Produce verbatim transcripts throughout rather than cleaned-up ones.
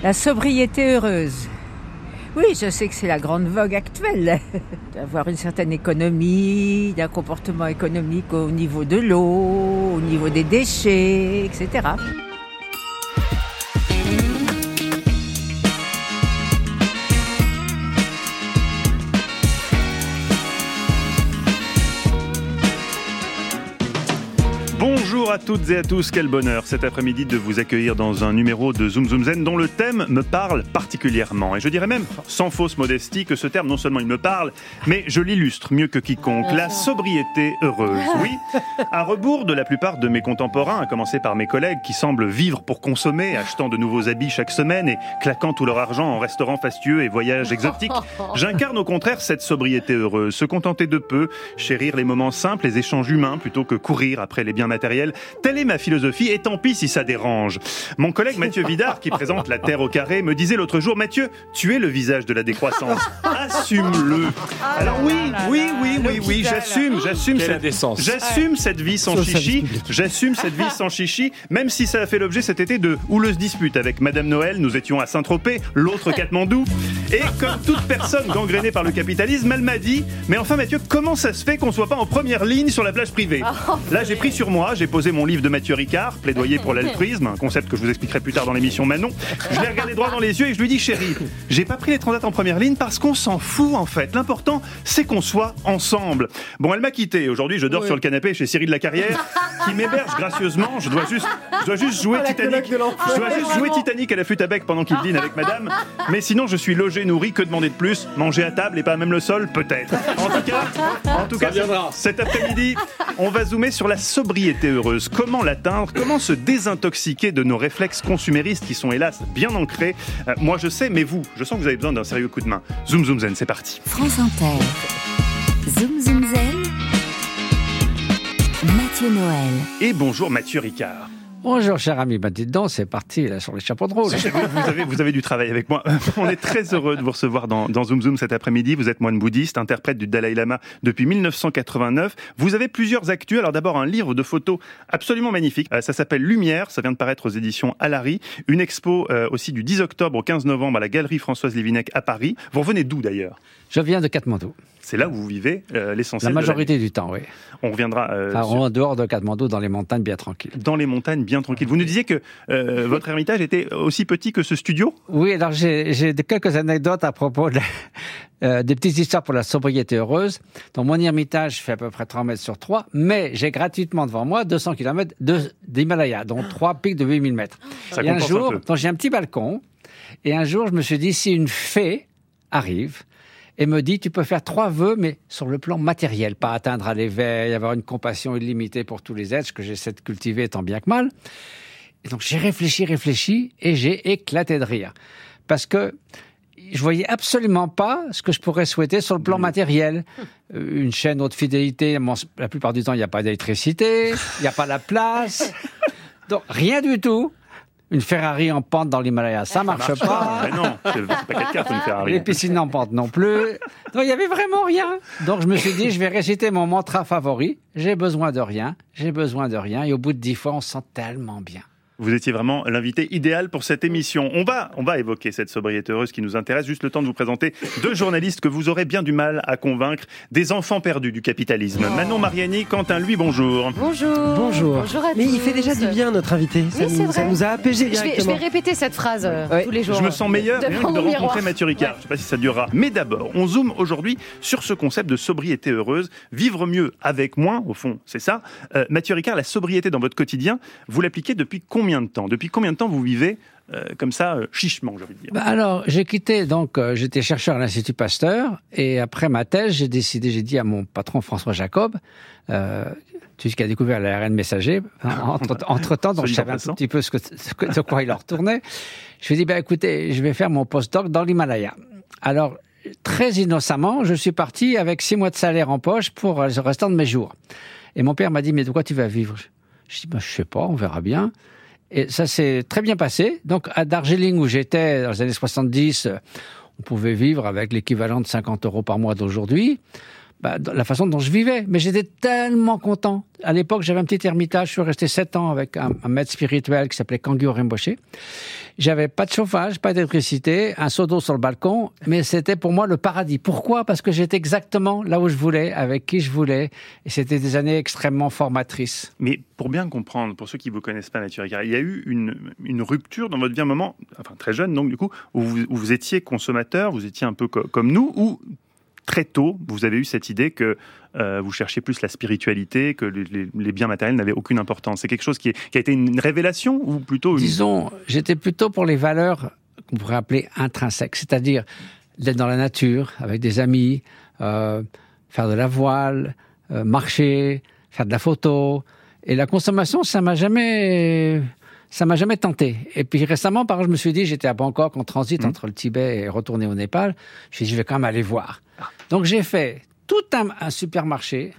La sobriété heureuse. Oui, je sais que c'est la grande vogue actuelle, d'avoir une certaine économie, d'un comportement économique au niveau de l'eau, au niveau des déchets, et cetera. Bonjour à toutes et à tous, quel bonheur cet après-midi de vous accueillir dans un numéro de Zoom Zoom Zen dont le thème me parle particulièrement. Et je dirais même, sans fausse modestie, que ce terme non seulement il me parle, mais je l'illustre mieux que quiconque, la sobriété heureuse. Oui, à rebours de la plupart de mes contemporains, à commencer par mes collègues qui semblent vivre pour consommer, achetant de nouveaux habits chaque semaine et claquant tout leur argent en restaurants fastueux et voyages exotiques, j'incarne au contraire cette sobriété heureuse, se contenter de peu, chérir les moments simples, les échanges humains, plutôt que courir après les biens matériels. Telle est ma philosophie, et tant pis si ça dérange. Mon collègue Mathieu Vidard, qui présente La Terre au carré, me disait l'autre jour: Mathieu, tu es le visage de la décroissance. Assume-le. Alors oui, oui, oui, oui, oui, j'assume, j'assume cette, j'assume cette vie sans chichi, j'assume cette vie sans chichi, même si ça a fait l'objet cet été de houleuses disputes avec Madame Noël. Nous étions à Saint-Tropez, l'autre Katmandou, et comme toute personne gangrénée par le capitalisme, elle m'a dit: mais enfin Mathieu, comment ça se fait qu'on soit pas en première ligne sur la plage privée? Là, j'ai pris sur moi, j'ai posé mon livre de Mathieu Ricard, Plaidoyer pour l'altruisme, un concept que je vous expliquerai plus tard dans l'émission Manon. Je l'ai regardé droit dans les yeux et je lui dis: chérie, j'ai pas pris les transats en première ligne parce qu'on s'en fout en fait. L'important, c'est qu'on soit ensemble. Bon, elle m'a quitté. Aujourd'hui, je dors oui. sur le canapé chez Cyril Lacarrière, qui m'héberge gracieusement. Je dois juste, je dois juste jouer Titanic. Je dois juste jouer Titanic à la flûte à bec pendant qu'il dîne avec madame. Mais sinon, je suis logé, nourri. Que demander de plus? Manger à table et pas même le sol? Peut-être. En tout cas, en tout cas, cet après-midi, on va zoomer sur la sobriété heureuse. Comment l'atteindre? Comment se désintoxiquer de nos réflexes consuméristes qui sont hélas bien ancrés? euh, Moi je sais, mais vous, je sens que vous avez besoin d'un sérieux coup de main. Zoom Zoom Zen, c'est parti. France Inter. Zoom Zoom Zen. Mathieu Noël. Et bonjour Mathieu Ricard. Bonjour cher ami, bah dites donc, c'est parti là sur les chapeaux de rôle. Vous avez, vous avez du travail avec moi. On est très heureux de vous recevoir dans, dans Zoom Zoom cet après-midi. Vous êtes moine bouddhiste, interprète du Dalai Lama depuis dix-neuf cent quatre-vingt-neuf. Vous avez plusieurs actus. Alors d'abord un livre de photos absolument magnifique. Euh, ça s'appelle Lumière, ça vient de paraître aux éditions Alary. Une expo euh, aussi du dix octobre au quinze novembre à la Galerie Françoise Lévinec à Paris. Vous revenez d'où d'ailleurs? Je viens de Katmandou. C'est là où vous vivez euh, l'essentiel. La majorité du temps, oui. On reviendra euh, enfin, sur... en dehors de Katmandou, dans les montagnes bien tranquilles. Dans les montagnes bien tranquilles. Vous nous disiez que euh, votre ermitage était aussi petit que ce studio? Oui, alors j'ai, j'ai quelques anecdotes à propos de, euh, des petites histoires pour la sobriété heureuse. Donc mon ermitage fait à peu près trois mètres sur trois, mais j'ai gratuitement devant moi deux cents kilomètres de, d'Himalaya, donc trois pics de huit mille mètres. Ça et un jour, un peu. donc j'ai un petit balcon, et un jour je me suis dit, si une fée arrive et me dit, tu peux faire trois vœux, mais sur le plan matériel, pas atteindre à l'éveil, avoir une compassion illimitée pour tous les êtres, que j'essaie de cultiver tant bien que mal. Et donc j'ai réfléchi, réfléchi, et j'ai éclaté de rire. Parce que je voyais absolument pas ce que je pourrais souhaiter sur le plan matériel. Une chaîne haute fidélité, bon, la plupart du temps, il n'y a pas d'électricité, il n'y a pas la place. Donc rien du tout. Une Ferrari en pente dans l'Himalaya, ça marche, marche pas. pas. Mais non, c'est pas quatre quatre une Ferrari. Les piscines en pente non plus. Donc il y avait vraiment rien. Donc je me suis dit, je vais réciter mon mantra favori. J'ai besoin de rien, j'ai besoin de rien. Et au bout de dix fois, on se sent tellement bien. Vous étiez vraiment l'invité idéal pour cette émission. On va, on va évoquer cette sobriété heureuse qui nous intéresse. Juste le temps de vous présenter deux journalistes que vous aurez bien du mal à convaincre, des enfants perdus du capitalisme. Oh. Manon Mariani, Quentin Lui, bonjour. Bonjour. Bonjour. Bonjour à Mais tous. il fait déjà du bien, notre invité. Ça, oui, nous, ça nous a apaisé directement. Je vais, je vais répéter cette phrase euh, ouais. tous les jours. Je me sens meilleur de, rien que de rencontrer miroir. Mathieu Ricard. Ouais. Je ne sais pas si ça durera. Mais d'abord, on zoome aujourd'hui sur ce concept de sobriété heureuse. Vivre mieux avec moins, au fond, c'est ça. Euh, Mathieu Ricard, la sobriété dans votre quotidien, vous l'appliquez depuis combien de temps? Depuis combien de temps vous vivez euh, comme ça, euh, chichement, j'ai envie de dire? Bah alors, j'ai quitté, donc, euh, j'étais chercheur à l'Institut Pasteur, et après ma thèse, j'ai décidé, j'ai dit à mon patron François Jacob, euh, tu sais, qui a découvert l'A R N messager, hein, entre, entre temps, donc je savais un tout petit peu ce que, ce que, de quoi il en retournait. Je lui ai dit, bah, écoutez, je vais faire mon postdoc dans l'Himalaya. Alors, très innocemment, je suis parti avec six mois de salaire en poche pour le restant de mes jours. Et mon père m'a dit, mais de quoi tu vas vivre? Je dis, bah, je sais pas, on verra bien. Et ça s'est très bien passé. Donc, à Darjeeling, où j'étais, dans les années soixante-dix, on pouvait vivre avec l'équivalent de cinquante euros par mois d'aujourd'hui. bah, la façon dont je vivais. Mais j'étais tellement content. À l'époque, j'avais un petit ermitage. Je suis resté sept ans avec un, un maître spirituel qui s'appelait Kangyo Rinpoché. J'avais pas de chauffage, pas d'électricité, un seau d'eau sur le balcon, mais c'était pour moi le paradis. Pourquoi ? Parce que j'étais exactement là où je voulais, avec qui je voulais, et c'était des années extrêmement formatrices. Mais pour bien comprendre, pour ceux qui ne vous connaissent pas, Mathieu Ricard, il y a eu une, une rupture dans votre vie, un moment, enfin très jeune, donc du coup, où vous, où vous étiez consommateur, vous étiez un peu co- comme nous, ou très tôt, vous avez eu cette idée que euh, vous cherchiez plus la spiritualité, que les, les biens matériels n'avaient aucune importance. C'est quelque chose qui, est, qui a été une révélation ou plutôt une... Disons, j'étais plutôt pour les valeurs qu'on pourrait appeler intrinsèques, c'est-à-dire d'être dans la nature, avec des amis, euh, faire de la voile, euh, marcher, faire de la photo. Et la consommation, ça m'a jamais... Ça m'a jamais tenté. Et puis récemment, par exemple, je me suis dit, j'étais à Bangkok en transit mmh. entre le Tibet et retourné au Népal. Je me suis dit, je vais quand même aller voir. Donc j'ai fait tout un, un supermarché,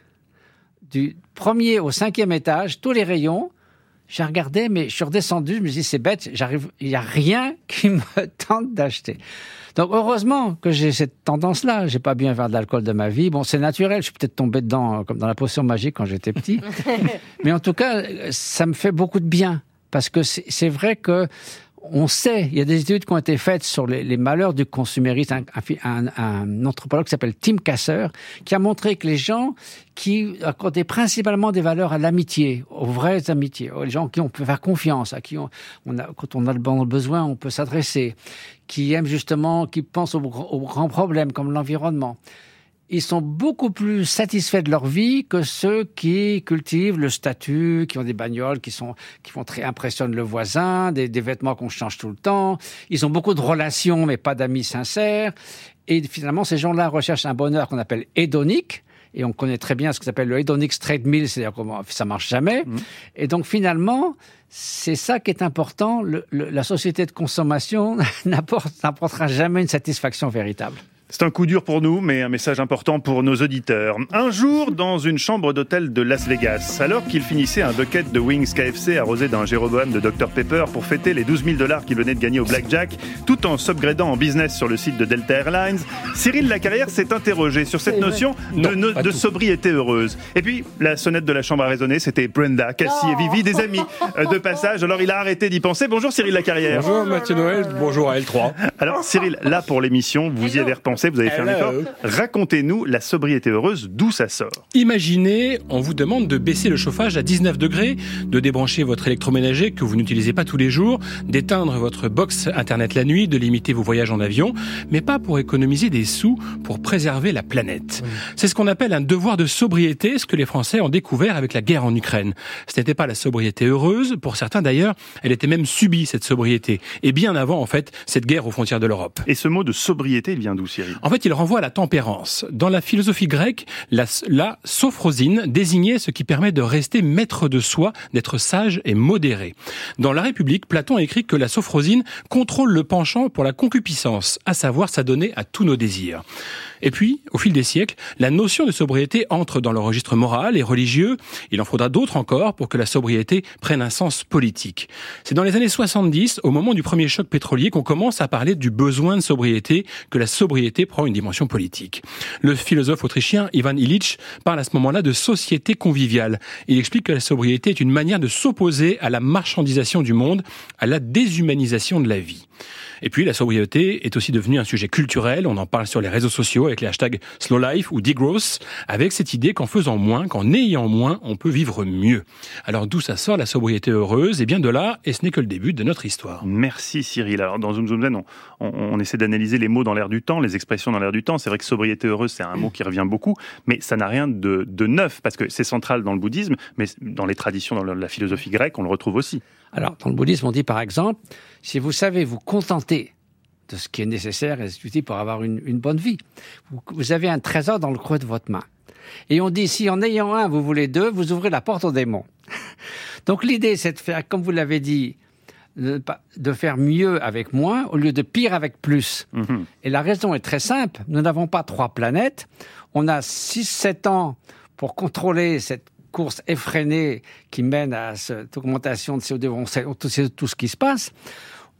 du premier au cinquième étage, tous les rayons. J'ai regardé, mais je suis redescendu, je me suis dit, c'est bête, j'arrive, il n'y a rien qui me tente d'acheter. Donc heureusement que j'ai cette tendance-là. J'ai pas bu un verre d'alcool de ma vie. Bon, c'est naturel, je suis peut-être tombé dedans comme dans la potion magique quand j'étais petit. Mais en tout cas, ça me fait beaucoup de bien. Parce que c'est, c'est vrai que on sait, il y a des études qui ont été faites sur les, les malheurs du consumérisme. Un, un, un anthropologue qui s'appelle Tim Kasser, qui a montré que les gens qui accordaient principalement des valeurs à l'amitié, aux vraies amitiés, aux gens qui on peut faire confiance, à qui on, on a, quand on a le besoin, on peut s'adresser, qui aiment justement, qui pensent aux, aux grands problèmes comme l'environnement, ils sont beaucoup plus satisfaits de leur vie que ceux qui cultivent le statut, qui ont des bagnoles, qui sont, qui font très impressionnent le voisin, des, des vêtements qu'on change tout le temps. Ils ont beaucoup de relations, mais pas d'amis sincères. Et finalement, ces gens-là recherchent un bonheur qu'on appelle hédonique. Et on connaît très bien ce que s'appelle le hedonic treadmill, c'est-à-dire que ça marche jamais. Mmh. Et donc finalement, c'est ça qui est important. Le, le, la société de consommation n'apporte, n'apportera jamais une satisfaction véritable. C'est un coup dur pour nous, mais un message important pour nos auditeurs. Un jour, dans une chambre d'hôtel de Las Vegas, alors qu'il finissait un bucket de wings K F C arrosé d'un Jéroboam de docteur Pepper pour fêter les douze mille dollars qu'il venait de gagner au blackjack, tout en s'upgradant en business sur le site de Delta Airlines, Cyril Lacarrière s'est interrogé sur cette notion de, non, de sobriété heureuse. Et puis, la sonnette de la chambre a résonné, c'était Brenda, Cassie et Vivi, des amis de passage. Alors, il a arrêté d'y penser. Bonjour Cyril Lacarrière. Bonjour Mathieu Noël, bonjour à L trois. Alors Cyril, là pour l'émission, vous y avez repensé, vous avez fait un effort. Racontez-nous la sobriété heureuse, d'où ça sort. Imaginez, on vous demande de baisser le chauffage à dix-neuf degrés, de débrancher votre électroménager que vous n'utilisez pas tous les jours, d'éteindre votre box internet la nuit, de limiter vos voyages en avion, mais pas pour économiser des sous, pour préserver la planète. Mmh. C'est ce qu'on appelle un devoir de sobriété, ce que les Français ont découvert avec la guerre en Ukraine. Ce n'était pas la sobriété heureuse, pour certains d'ailleurs, elle était même subie cette sobriété, et bien avant en fait cette guerre aux frontières de l'Europe. Et ce mot de sobriété, il vient d'où, Cyril ? En fait, il renvoie à la tempérance. Dans la philosophie grecque, la, la sophrosine désignait ce qui permet de rester maître de soi, d'être sage et modéré. Dans La République, Platon a écrit que la sophrosine contrôle le penchant pour la concupiscence, à savoir s'adonner à tous nos désirs. Et puis, au fil des siècles, la notion de sobriété entre dans le registre moral et religieux. Il en faudra d'autres encore pour que la sobriété prenne un sens politique. C'est dans les années soixante-dix, au moment du premier choc pétrolier, qu'on commence à parler du besoin de sobriété, que la sobriété prend une dimension politique. Le philosophe autrichien Ivan Illich parle à ce moment-là de société conviviale. Il explique que la sobriété est une manière de s'opposer à la marchandisation du monde, à la déshumanisation de la vie. Et puis, la sobriété est aussi devenue un sujet culturel. On en parle sur les réseaux sociaux avec les hashtags Slow Life ou Degrowth, avec cette idée qu'en faisant moins, qu'en ayant moins, on peut vivre mieux. Alors, d'où ça sort la sobriété heureuse ? Eh bien, de là, et ce n'est que le début de notre histoire. Merci Cyril. Alors, dans Zoom Zoom Zen, on, on, on essaie d'analyser les mots dans l'air du temps, les expressions dans l'air du temps. C'est vrai que sobriété heureuse, c'est un mot qui revient beaucoup, mais ça n'a rien de, de neuf, parce que c'est central dans le bouddhisme, mais dans les traditions, dans la philosophie grecque, on le retrouve aussi. Alors, dans le bouddhisme, on dit par exemple, si vous savez vous contenter de ce qui est nécessaire et utile pour avoir une, une bonne vie, vous, vous avez un trésor dans le creux de votre main. Et on dit, si en ayant un, vous voulez deux, vous ouvrez la porte aux démons. Donc l'idée, c'est de faire, comme vous l'avez dit, de, de faire mieux avec moins au lieu de pire avec plus. Mmh. Et la raison est très simple. Nous n'avons pas trois planètes. On a six sept ans pour contrôler cette course effrénée qui mène à cette augmentation de C O deux, on sait tout, tout ce qui se passe.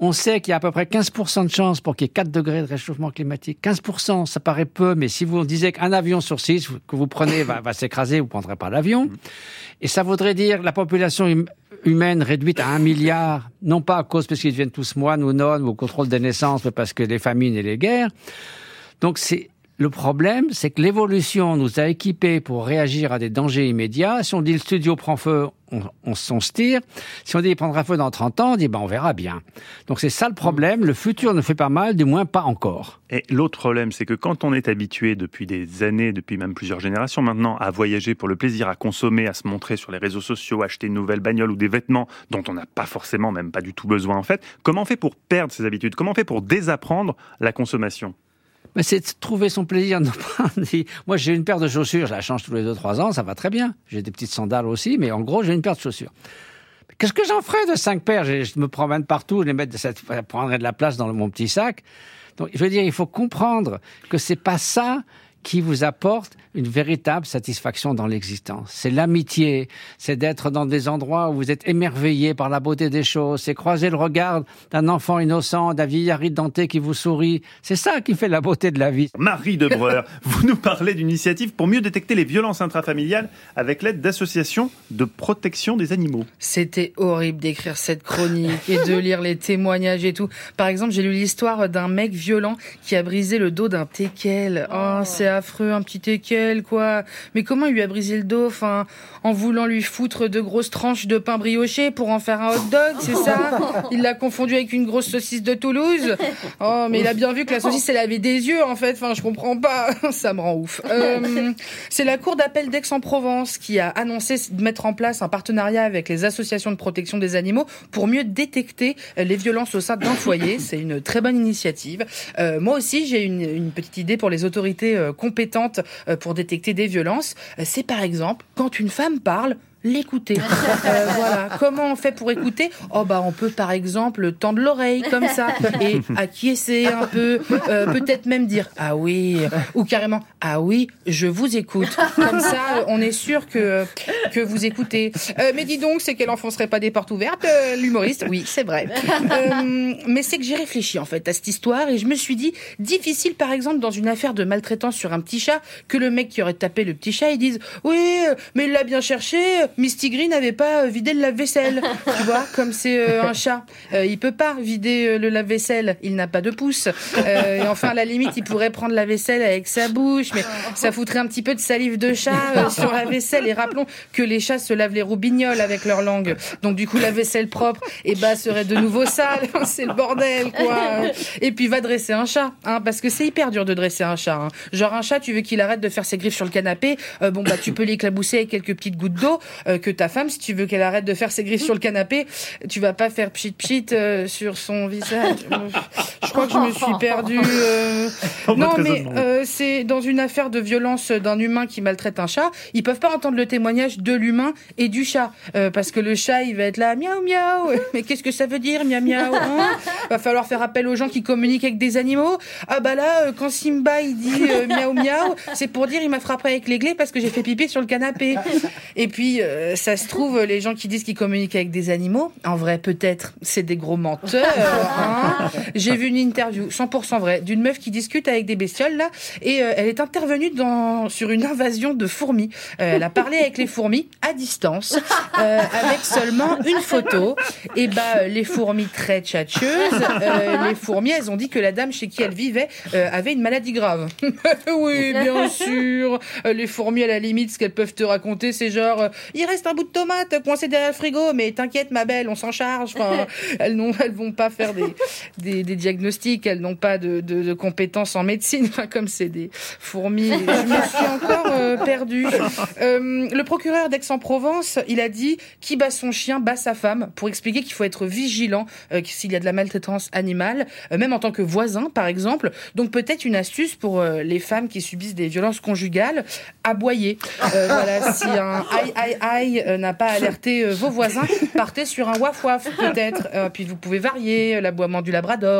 On sait qu'il y a à peu près quinze pour cent de chances pour qu'il y ait quatre degrés de réchauffement climatique. quinze pour cent, ça paraît peu, mais si vous disiez qu'un avion sur six que vous prenez va, va s'écraser, vous ne prendrez pas l'avion. Et ça voudrait dire la population hum- humaine réduite à un milliard, non pas à cause parce qu'ils deviennent tous moines ou nonnes ou au contrôle des naissances, mais parce que les famines et les guerres. Donc c'est... Le problème, c'est que l'évolution nous a équipés pour réagir à des dangers immédiats. Si on dit le studio prend feu, on, on, on se tire. Si on dit il prendra feu dans trente ans, on dit ben, on verra bien. Donc c'est ça le problème. Le futur ne fait pas mal, du moins pas encore. Et l'autre problème, c'est que quand on est habitué depuis des années, depuis même plusieurs générations maintenant, à voyager pour le plaisir, à consommer, à se montrer sur les réseaux sociaux, acheter une nouvelle bagnole ou des vêtements dont on n'a pas forcément, même pas du tout besoin en fait, comment on fait pour perdre ces habitudes ? Comment on fait pour désapprendre la consommation ? Mais c'est de trouver son plaisir. Non pas dit, moi, j'ai une paire de chaussures, je la change tous les deux, trois ans, ça va très bien. J'ai des petites sandales aussi, mais en gros, j'ai une paire de chaussures. Mais qu'est-ce que j'en ferais de cinq paires ? Je, je me promène partout, je les mettre, ça prendrait de la place dans mon petit sac. Donc, je veux dire, il faut comprendre que c'est pas ça qui vous apporte une véritable satisfaction dans l'existence. C'est l'amitié, c'est d'être dans des endroits où vous êtes émerveillé par la beauté des choses, c'est croiser le regard d'un enfant innocent, d'un vieillard denté qui vous sourit. C'est ça qui fait la beauté de la vie. Marie de Breur, vous nous parlez d'une initiative pour mieux détecter les violences intrafamiliales avec l'aide d'associations de protection des animaux. C'était horrible d'écrire cette chronique et de lire les témoignages et tout. Par exemple, j'ai lu l'histoire d'un mec violent qui a brisé le dos d'un teckel. Oh, c'est affreux, un petit teckel, quoi. Mais comment il lui a brisé le dos, enfin, en voulant lui foutre de grosses tranches de pain brioché pour en faire un hot dog, c'est ça ? Il l'a confondu avec une grosse saucisse de Toulouse. Oh, mais il a bien vu que la saucisse, elle avait des yeux, en fait. Enfin, je comprends pas. Ça me rend ouf. Euh, c'est la cour d'appel d'Aix-en-Provence qui a annoncé de mettre en place un partenariat avec les associations de protection des animaux pour mieux détecter les violences au sein d'un foyer. C'est une très bonne initiative. Euh, moi aussi, j'ai une, une petite idée pour les autorités euh, compétentes euh, pour détecter des violences. Euh, c'est par exemple, quand une femme parle, l'écouter. Euh, voilà. Comment on fait pour écouter ? Oh bah on peut par exemple tendre l'oreille comme ça et acquiescer un peu, euh, peut-être même dire ah oui ou carrément ah oui je vous écoute. Comme ça on est sûr que que vous écoutez. Euh, mais dis donc c'est qu'elle enfoncerait pas des portes ouvertes euh, l'humoriste ? Oui c'est vrai. Euh, mais c'est que j'ai réfléchi en fait à cette histoire et je me suis dit difficile par exemple dans une affaire de maltraitance sur un petit chat que le mec qui aurait tapé le petit chat il dise oui mais il l'a bien cherché. Mistigri n'avait pas vidé le lave-vaisselle, tu vois, comme c'est euh, un chat. Euh, il peut pas vider euh, le lave-vaisselle, il n'a pas de pouce. Euh, et enfin, à la limite, il pourrait prendre la vaisselle avec sa bouche, mais ça foutrait un petit peu de salive de chat euh, sur la vaisselle. Et rappelons que les chats se lavent les roubignoles avec leur langue. Donc du coup, la vaisselle propre, eh ben, serait de nouveau sale. C'est le bordel, quoi. Et puis, va dresser un chat, hein, parce que c'est hyper dur de dresser un chat. Hein. Genre, un chat, tu veux qu'il arrête de faire ses griffes sur le canapé, euh, bon, bah, tu peux l'éclabousser avec quelques petites gouttes d'eau. Euh, que ta femme, si tu veux qu'elle arrête de faire ses griffes sur le canapé, tu vas pas faire pchit pchit euh, sur son visage. Je crois que je me suis perdue. Euh... Non, mais euh, c'est dans une affaire de violence d'un humain qui maltraite un chat, ils peuvent pas entendre le témoignage de l'humain et du chat, euh, parce que le chat, il va être là, miaou miaou. Mais qu'est-ce que ça veut dire, miaou miaou, hein ? Va falloir faire appel aux gens qui communiquent avec des animaux. Ah bah là, euh, quand Simba il dit euh, miaou miaou, c'est pour dire il m'a frappé avec les glais parce que j'ai fait pipi sur le canapé. Et puis euh, ça se trouve, les gens qui disent qu'ils communiquent avec des animaux, en vrai, peut-être, c'est des gros menteurs. Hein. J'ai vu une interview, cent pour cent vrai, d'une meuf qui discute avec des bestioles, là, et euh, elle est intervenue dans, sur une invasion de fourmis. Euh, elle a parlé avec les fourmis à distance, euh, avec seulement une photo. Et bah, les fourmis très tchatcheuses, euh, les fourmis, elles ont dit que la dame chez qui elles vivaient euh, avait une maladie grave. Oui, bien sûr. Euh, les fourmis, à la limite, ce qu'elles peuvent te raconter, c'est genre... Euh, il reste un bout de tomate coincé derrière le frigo, mais t'inquiète ma belle, on s'en charge. Enfin, elles n'ont, elles vont pas faire des, des, des diagnostics, elles n'ont pas de, de, de compétences en médecine, enfin, comme c'est des fourmis. Je me suis encore euh, perdue. Euh, le procureur d'Aix-en-Provence, il a dit qui bat son chien bat sa femme, pour expliquer qu'il faut être vigilant euh, s'il y a de la maltraitance animale, euh, même en tant que voisin par exemple. Donc peut-être une astuce pour euh, les femmes qui subissent des violences conjugales, aboyer. Euh, voilà, si un aïe aïe aïe euh, n'a pas alerté euh, vos voisins, partez sur un waf waf peut-être. Euh, puis vous pouvez varier euh, l'aboiement du labrador, du,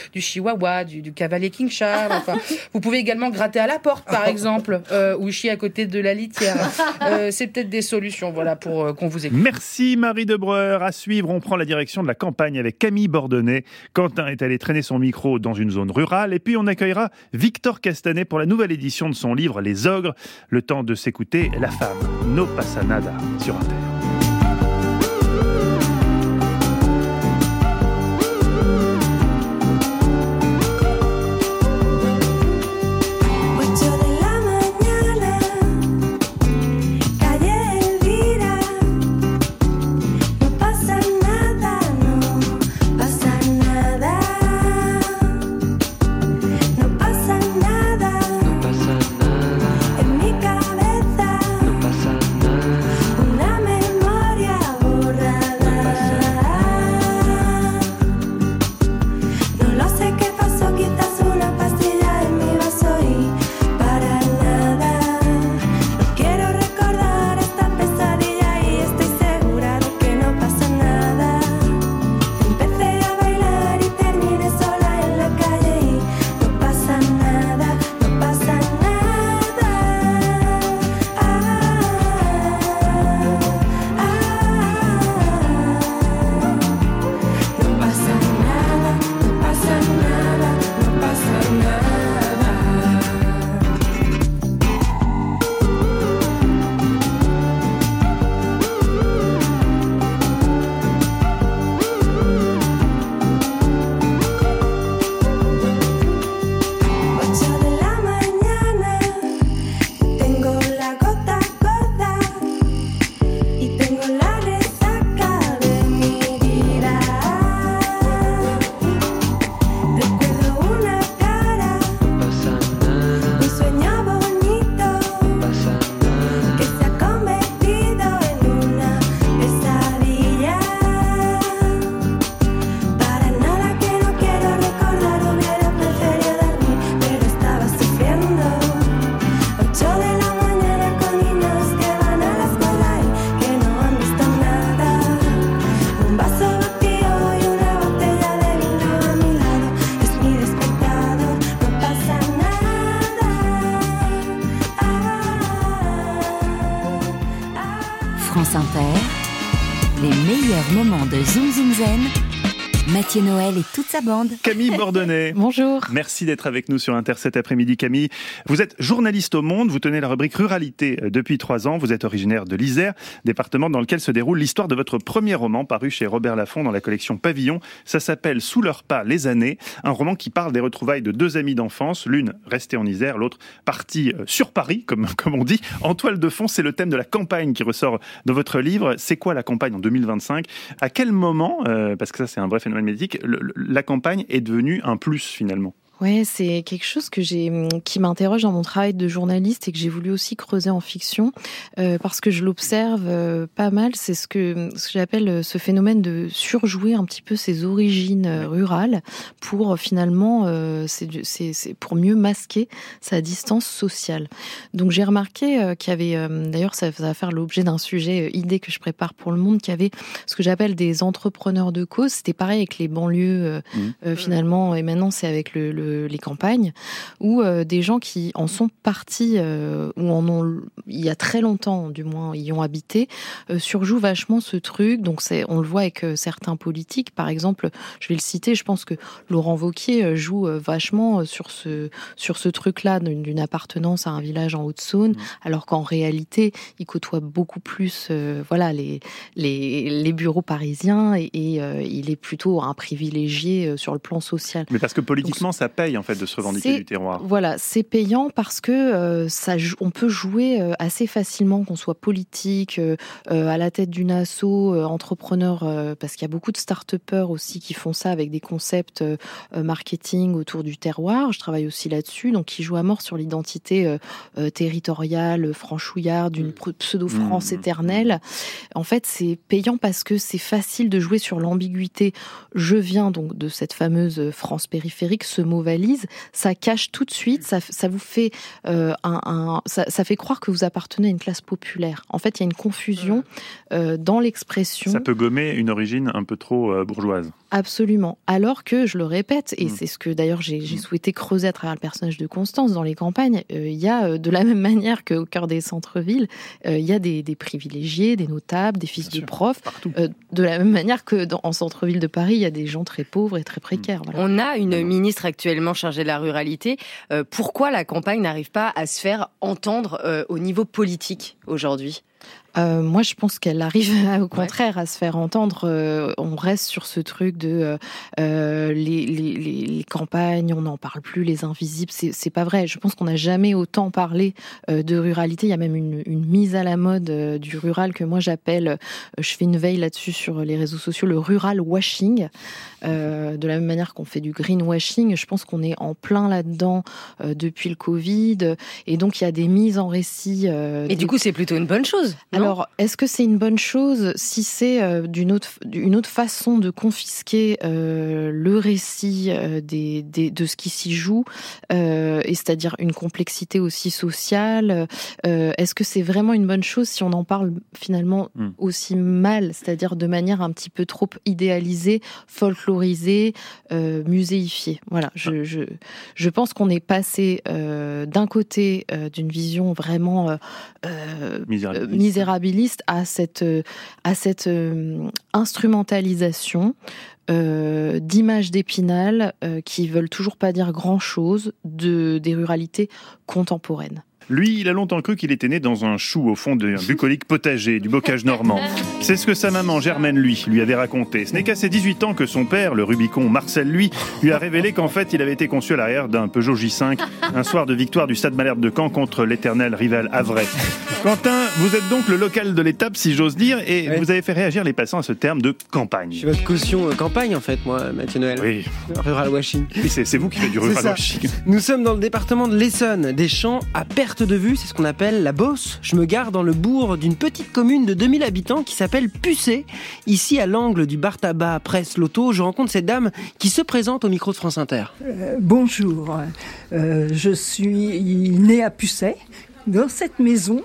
du chihuahua, du, du cavalier King Charles. Enfin, vous pouvez également gratter à la porte, par exemple, euh, ou chier à côté de la litière. Euh, c'est peut-être des solutions, voilà, pour euh, qu'on vous écoute. Merci Marie Debreur. À suivre, on prend la direction de la campagne avec Camille Bordonnet. Quentin est allé traîner son micro dans une zone rurale. Et puis on accueillera Victor Castanet pour la nouvelle édition de son livre Les Ogres. Le temps de s'écouter La Femme no pasa nada sur Inter. France Inter, les meilleurs moments de Zoom Zoom Zen, Mathieu Noël et toute sa bande. Camille Bordonnet. Bonjour. Merci d'être avec nous sur Inter cet après-midi, Camille. Vous êtes journaliste au Monde, vous tenez la rubrique Ruralité depuis trois ans. Vous êtes originaire de l'Isère, département dans lequel se déroule l'histoire de votre premier roman paru chez Robert Laffont dans la collection Pavillon. Ça s'appelle Sous leurs pas, les années. Un roman qui parle des retrouvailles de deux amies d'enfance, l'une restée en Isère, l'autre partie sur Paris, comme, comme on dit. En toile de fond, c'est le thème de la campagne qui ressort dans votre livre. C'est quoi la campagne en deux mille vingt-cinq ? À quel moment, euh, parce que ça c'est un vrai phénomène médiatique, le, le, la campagne est devenue un plus finalement ? Ouais, c'est quelque chose que j'ai, qui m'interroge dans mon travail de journaliste et que j'ai voulu aussi creuser en fiction, euh, parce que je l'observe euh, pas mal. C'est ce que, ce que j'appelle ce phénomène de surjouer un petit peu ses origines euh, rurales pour euh, finalement, euh, c'est, c'est, c'est pour mieux masquer sa distance sociale. Donc j'ai remarqué euh, qu'il y avait, euh, d'ailleurs ça, ça va faire l'objet d'un sujet euh, idée que je prépare pour Le Monde, qu'il y avait ce que j'appelle des entrepreneurs de cause. C'était pareil avec les banlieues euh, mmh. euh, finalement, et maintenant c'est avec le, le les campagnes, où euh, des gens qui en sont partis, euh, ou en ont, il y a très longtemps, du moins, y ont habité, euh, surjouent vachement ce truc. Donc, c'est, on le voit avec euh, certains politiques. Par exemple, je vais le citer, je pense que Laurent Wauquiez euh, joue euh, vachement sur ce, sur ce truc-là d'une, d'une appartenance à un village en Haute-Saône, mmh. alors qu'en réalité, il côtoie beaucoup plus euh, voilà, les, les, les bureaux parisiens et, et euh, il est plutôt un privilégié euh, sur le plan social. Mais parce que politiquement, Donc, ça paye en fait de se revendiquer c'est, du terroir. Voilà, c'est payant parce que euh, ça, on peut jouer euh, assez facilement, qu'on soit politique, euh, à la tête d'une asso, euh, entrepreneur, euh, parce qu'il y a beaucoup de start-upers aussi qui font ça avec des concepts euh, marketing autour du terroir. Je travaille aussi là-dessus, donc qui jouent à mort sur l'identité euh, euh, territoriale, franchouillarde, d'une mmh. pseudo-France mmh. éternelle. En fait, c'est payant parce que c'est facile de jouer sur l'ambiguïté. Je viens donc de cette fameuse France périphérique, ce mot vos valises, ça cache tout de suite, ça, ça vous fait euh, un, un ça, ça fait croire que vous appartenez à une classe populaire. En fait, il y a une confusion euh, dans l'expression. Ça peut gommer une origine un peu trop euh, bourgeoise. Absolument. Alors que, je le répète, et mmh. c'est ce que d'ailleurs j'ai, j'ai souhaité creuser à travers le personnage de Constance, dans les campagnes, il euh, y a, euh, de la même manière qu'au cœur des centres-villes, il euh, y a des, des privilégiés, des notables, des fils Bien de sûr, profs, euh, de la même manière que dans, en centre-ville de Paris, il y a des gens très pauvres et très précaires. Mmh. Voilà. On a une ministre actuellement chargée de la ruralité. Euh, pourquoi la campagne n'arrive pas à se faire entendre euh, au niveau politique aujourd'hui ? Euh, moi, je pense qu'elle arrive au contraire ouais. à se faire entendre. Euh, on reste sur ce truc de euh, les, les, les, les campagnes, on n'en parle plus, les invisibles. C'est, c'est pas vrai. Je pense qu'on n'a jamais autant parlé euh, de ruralité. Il y a même une, une mise à la mode euh, du rural que moi j'appelle, euh, je fais une veille là-dessus sur les réseaux sociaux, le rural washing. Euh, de la même manière qu'on fait du greenwashing, je pense qu'on est en plein là-dedans euh, depuis le Covid. Et donc, il y a des mises en récit. Euh, Et des... du coup, c'est plutôt une bonne chose. Alors, est-ce que c'est une bonne chose si c'est euh, d'une autre, une autre façon de confisquer euh, le récit euh, des, des, de ce qui s'y joue, euh, et c'est-à-dire une complexité aussi sociale euh, est-ce que c'est vraiment une bonne chose si on en parle finalement mmh. aussi mal, c'est-à-dire de manière un petit peu trop idéalisée, folklorisée, euh, muséifiée. Voilà, je, je, je pense qu'on est passé euh, d'un côté euh, d'une vision vraiment euh, euh, misérabiliste. misérabiliste à cette, à cette euh, instrumentalisation euh, d'images d'Épinal euh, qui veulent toujours pas dire grand-chose de, des ruralités contemporaines. Lui, il a longtemps cru qu'il était né dans un chou au fond d'un bucolique potager, du bocage normand. C'est ce que sa maman Germaine, lui, lui avait raconté. Ce n'est qu'à ses dix-huit ans que son père, le Rubicon Marcel, lui, lui a révélé qu'en fait, il avait été conçu à l'arrière d'un Peugeot J cinq, un soir de victoire du Stade Malherbe de Caen contre l'éternel rival Havrais. Quentin, vous êtes donc le local de l'étape, si j'ose dire, et ouais. vous avez fait réagir les passants à ce terme de campagne. Je suis votre caution euh, campagne, en fait, moi, Mathieu Noël. Oui. Rural washing. Oui, c'est, c'est vous qui faites du rural washing. Nous sommes dans le département de l'Essonne, des champs à perte de vue, c'est ce qu'on appelle la Beauce. Je me gare dans le bourg d'une petite commune de deux mille habitants qui s'appelle Pucé. Ici, à l'angle du bar tabac Presse Loto, je rencontre cette dame qui se présente au micro de France Inter. Euh, bonjour, euh, je suis née à Pucé. Dans cette maison,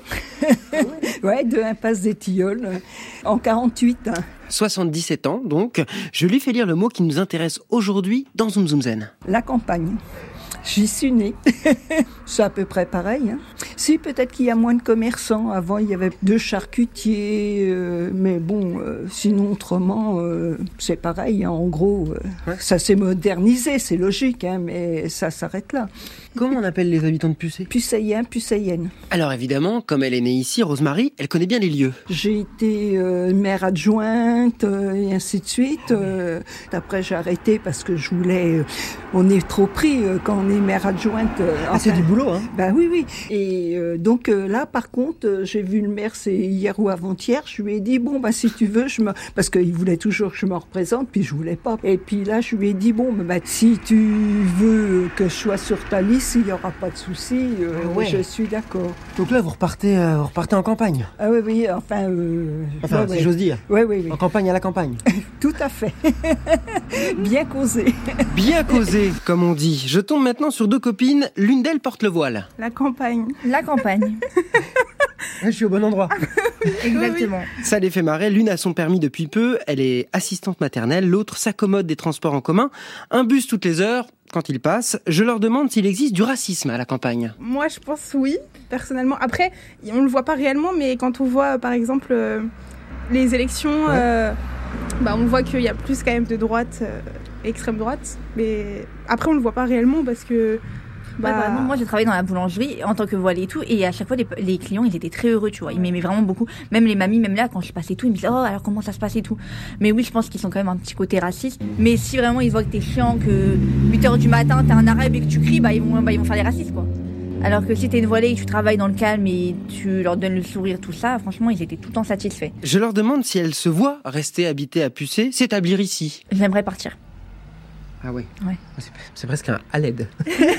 ouais, de Impasse des Tilleuls, en quarante-huit. soixante-dix-sept ans, donc. Je lui fais lire le mot qui nous intéresse aujourd'hui dans Zoom Zoom Zen. La campagne. J'y suis née. C'est à peu près pareil. Hein. Si, peut-être qu'il y a moins de commerçants. Avant, il y avait deux charcutiers. Euh, mais bon, euh, sinon, autrement, euh, c'est pareil. Hein. En gros, euh, ouais. ça s'est modernisé, c'est logique, hein, mais ça s'arrête là. Comment on appelle les habitants de Pucé ? Pucéiens, Pucéiennes. Alors évidemment, comme elle est née ici, Rosemary, elle connaît bien les lieux. J'ai été euh, maire adjointe euh, et ainsi de suite. Euh, après, j'ai arrêté parce que je voulais... Euh, on est trop pris euh, quand on est maire adjointe. Euh, ah, enfin, c'est du boulot, hein ? Ben oui, oui. Et euh, donc euh, là, par contre, euh, j'ai vu le maire, c'est hier ou avant-hier, je lui ai dit, bon, bah si tu veux, je me... Parce qu'il voulait toujours que je me représente, puis je voulais pas. Et puis là, je lui ai dit, bon, bah, si tu veux que je sois sur ta liste, il n'y aura pas de souci, euh, ah ouais. je suis d'accord. Donc là, vous repartez, euh, vous repartez en campagne ? Ah oui, oui, enfin... Euh, enfin, ouais, si ouais. j'ose dire. Oui, oui, oui. En campagne à la campagne. Tout à fait. Bien causé. Bien causé, comme on dit. Je tombe maintenant sur deux copines, l'une d'elles porte le voile. La campagne. La campagne. Je suis au bon endroit. Exactement. Ça les fait marrer. L'une a son permis depuis peu, elle est assistante maternelle, l'autre s'accommode des transports en commun. Un bus toutes les heures, quand il passe. Je leur demande s'il existe du racisme à la campagne. Moi, je pense oui, personnellement. Après, on le voit pas réellement, mais quand on voit, par exemple, euh, les élections, ouais. euh, bah, on voit qu'il y a plus quand même de droite, euh, extrême droite. Mais après, on le voit pas réellement parce que... Bah... Ouais, vraiment, moi j'ai travaillé dans la boulangerie en tant que voilée et tout, et à chaque fois les, les clients ils étaient très heureux, tu vois, ils m'aimaient vraiment beaucoup, même les mamies, même là quand je passais tout, ils me disaient oh alors comment ça se passe et tout. Mais oui, je pense qu'ils sont quand même un petit côté raciste, mais si vraiment ils voient que t'es chiant, que huit heures du matin t'es un arabe et que tu cries, bah ils vont, bah, ils vont faire les racistes quoi. Alors que si t'es une voilée et que tu travailles dans le calme et tu leur donnes le sourire, tout ça, franchement ils étaient tout le temps satisfaits. Je leur demande si elles se voient rester habitées à Pucé, s'établir ici. J'aimerais partir. Ah oui. Ouais. C'est, c'est presque un à l'aide.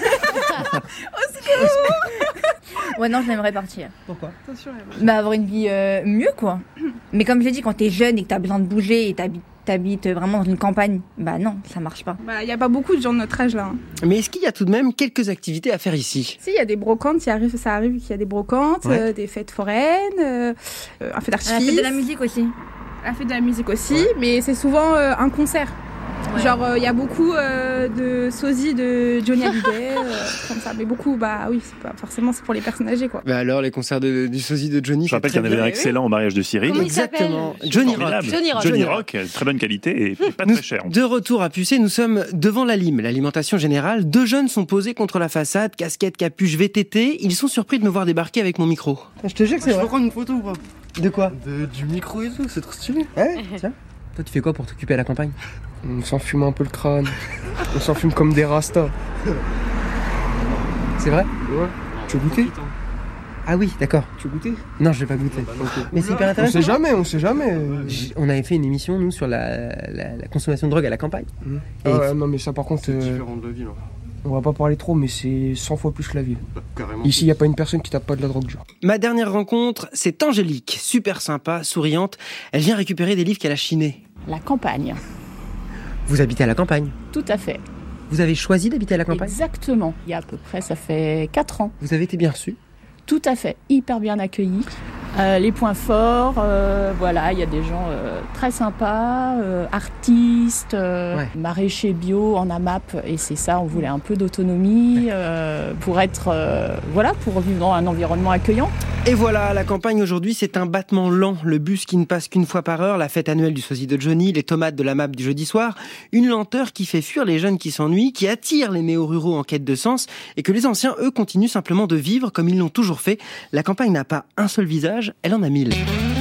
Ouais, non, je l'aimerais partir. Pourquoi ? Bah, avoir une vie euh, mieux, quoi. Mais comme j'ai dit, quand t'es jeune et que t'as besoin de bouger et t'habites, t'habites vraiment dans une campagne, bah non, ça marche pas. Bah, il y a pas beaucoup de gens de notre âge là. Mais est-ce qu'il y a tout de même quelques activités à faire ici ? Si, il y a des brocantes, ça arrive, ça arrive qu'il y a des brocantes, Ouais. euh, des fêtes foraines, euh, euh, un feu d'artifice. La fête de la musique aussi. La fête de la musique aussi, ouais. Mais c'est souvent euh, un concert. Ouais. Genre, il euh, y a beaucoup euh, de sosies de Johnny Hallyday, euh, comme ça. Mais beaucoup, bah oui, c'est pas forcément c'est pour les personnes âgées, quoi. Bah alors, les concerts de, du sosie de Johnny. Je rappelle qu'il y en avait un excellent au mariage de Cyril. Comment Exactement. Johnny Rock. Johnny Rock. Johnny Rock, très bonne qualité et pas nous, très cher. De retour à Pucé, nous sommes devant la Lime, l'alimentation générale. Deux jeunes sont posés contre la façade, casquette, capuche, V T T. Ils sont surpris de me voir débarquer avec mon micro. Je te jure que c'est vrai. Je peux prendre une photo ou pas ? De quoi ? de, Du micro et tout, c'est trop stylé. Ouais, tiens. Toi, tu fais quoi pour t'occuper à la campagne ? On s'enfume un peu le crâne. On s'enfume comme des rastas. C'est vrai ? Ouais. Tu veux goûter ? Ah oui, d'accord. Tu veux goûter ? Non, je vais pas goûter. Okay. Mais c'est hyper intéressant. On sait jamais, on sait jamais. J- on avait fait une émission, nous, sur la, la, la consommation de drogue à la campagne. Mmh. Ah ouais, non, mais ça, par contre... C'est euh, différent de la ville. On va pas parler trop, mais c'est cent fois plus que la ville. Bah, carrément. Ici, il n'y a pas une personne qui tape pas de la drogue, genre. Ma dernière rencontre, c'est Angélique, super sympa, souriante. Elle vient récupérer des livres qu'elle a chinés. La campagne. Vous habitez à la campagne ? Tout à fait. Vous avez choisi d'habiter à la campagne ? Exactement. Il y a à peu près, ça fait quatre ans. Vous avez été bien reçu ? Tout à fait. Hyper bien accueilli. Euh, les points forts, euh, voilà, il y a des gens euh, très sympas, euh, artistes, euh, ouais. maraîchers bio en AMAP, et c'est ça, on voulait un peu d'autonomie euh, pour être, euh, voilà, pour vivre dans un environnement accueillant. Et voilà, la campagne aujourd'hui, c'est un battement lent, le bus qui ne passe qu'une fois par heure, la fête annuelle du sosie de Johnny, les tomates de la map du jeudi soir, une lenteur qui fait fuir les jeunes qui s'ennuient, qui attire les néo-ruraux en quête de sens, et que les anciens, eux, continuent simplement de vivre comme ils l'ont toujours fait. La campagne n'a pas un seul visage, elle en a mille.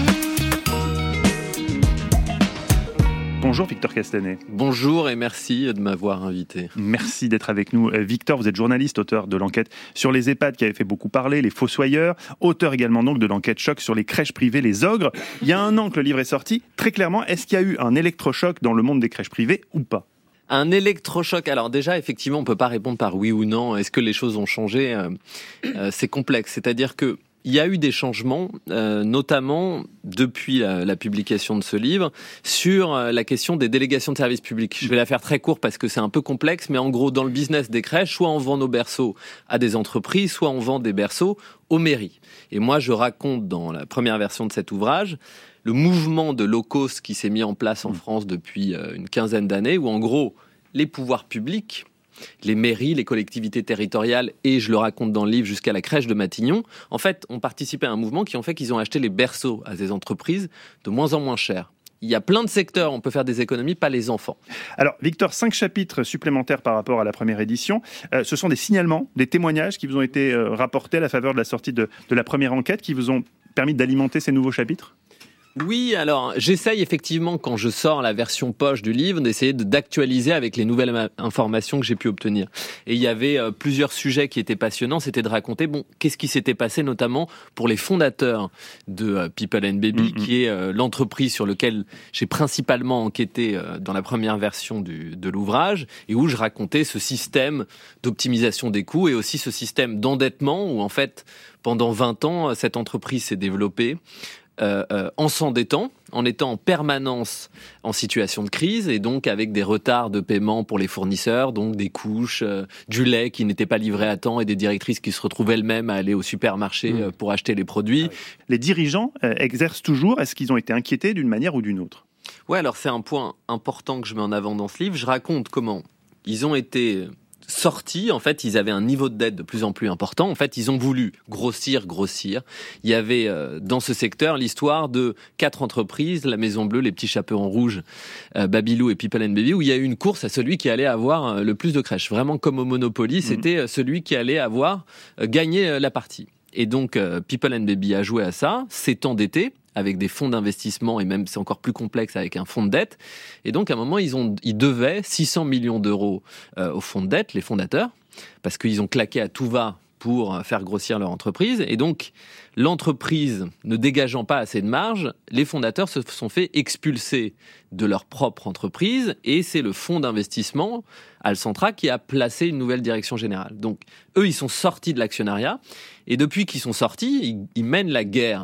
Bonjour Victor Castanet. Bonjour et merci de m'avoir invité. Merci d'être avec nous. Victor, vous êtes journaliste, auteur de l'enquête sur les EHPAD qui avait fait beaucoup parler, les Fossoyeurs, auteur également donc de l'enquête choc sur les crèches privées, les ogres. Il y a un an que le livre est sorti. Très clairement, est-ce qu'il y a eu un électrochoc dans le monde des crèches privées ou pas ? Un électrochoc. Alors déjà, effectivement, on peut pas répondre par oui ou non. Est-ce que les choses ont changé ? euh, euh, C'est complexe. C'est-à-dire que il y a eu des changements, euh, notamment depuis la, la publication de ce livre, sur euh, la question des délégations de services publics. Je vais la faire très court parce que c'est un peu complexe, mais en gros, dans le business des crèches, soit on vend nos berceaux à des entreprises, soit on vend des berceaux aux mairies. Et moi, je raconte dans la première version de cet ouvrage le mouvement de low cost qui s'est mis en place en France depuis euh, une quinzaine d'années, où en gros, les pouvoirs publics, les mairies, les collectivités territoriales, et je le raconte dans le livre jusqu'à la crèche de Matignon, en fait, ont participé à un mouvement qui ont fait qu'ils ont acheté les berceaux à des entreprises de moins en moins chers. Il y a plein de secteurs où on peut faire des économies, pas les enfants. Alors, Victor, cinq chapitres supplémentaires par rapport à la première édition. Euh, ce sont des signalements, des témoignages qui vous ont été euh, rapportés à la faveur de la sortie de, de la première enquête, qui vous ont permis d'alimenter ces nouveaux chapitres ? Oui, alors j'essaye effectivement, quand je sors la version poche du livre, d'essayer de, d'actualiser avec les nouvelles ma- informations que j'ai pu obtenir. Et il y avait euh, plusieurs sujets qui étaient passionnants, c'était de raconter, bon, qu'est-ce qui s'était passé notamment pour les fondateurs de euh, People and Baby, mm-hmm. qui est euh, l'entreprise sur laquelle j'ai principalement enquêté euh, dans la première version du, de l'ouvrage, et où je racontais ce système d'optimisation des coûts et aussi ce système d'endettement où en fait, pendant vingt ans, cette entreprise s'est développée Euh, euh, en s'endettant, en étant en permanence en situation de crise et donc avec des retards de paiement pour les fournisseurs, donc des couches, euh, du lait qui n'était pas livré à temps et des directrices qui se retrouvent elles-mêmes à aller au supermarché mmh. euh, pour acheter les produits. Les dirigeants euh, exercent toujours, est-ce qu'ils ont été inquiétés d'une manière ou d'une autre ? Ouais, alors c'est un point important que je mets en avant dans ce livre. Je raconte comment ils ont été sortis, en fait, ils avaient un niveau de dette de plus en plus important. En fait, ils ont voulu grossir, grossir. Il y avait euh, dans ce secteur l'histoire de quatre entreprises, la Maison Bleue, les Petits Chaperons Rouges, euh, Babylou et People and Baby, où il y a eu une course à celui qui allait avoir euh, le plus de crèches. Vraiment comme au Monopoly, mmh. c'était euh, celui qui allait avoir euh, gagné euh, la partie. Et donc, euh, People and Baby a joué à ça, s'est endetté avec des fonds d'investissement et même c'est encore plus complexe avec un fonds de dette. Et donc à un moment ils ont ils devaient six cents millions d'euros euh, au fonds de dette, les fondateurs, parce qu'ils ont claqué à tout va pour faire grossir leur entreprise. Et donc l'entreprise ne dégageant pas assez de marge, les fondateurs se sont fait expulser de leur propre entreprise et c'est le fonds d'investissement Alcentra qui a placé une nouvelle direction générale. Donc eux ils sont sortis de l'actionnariat et depuis qu'ils sont sortis, ils, ils mènent la guerre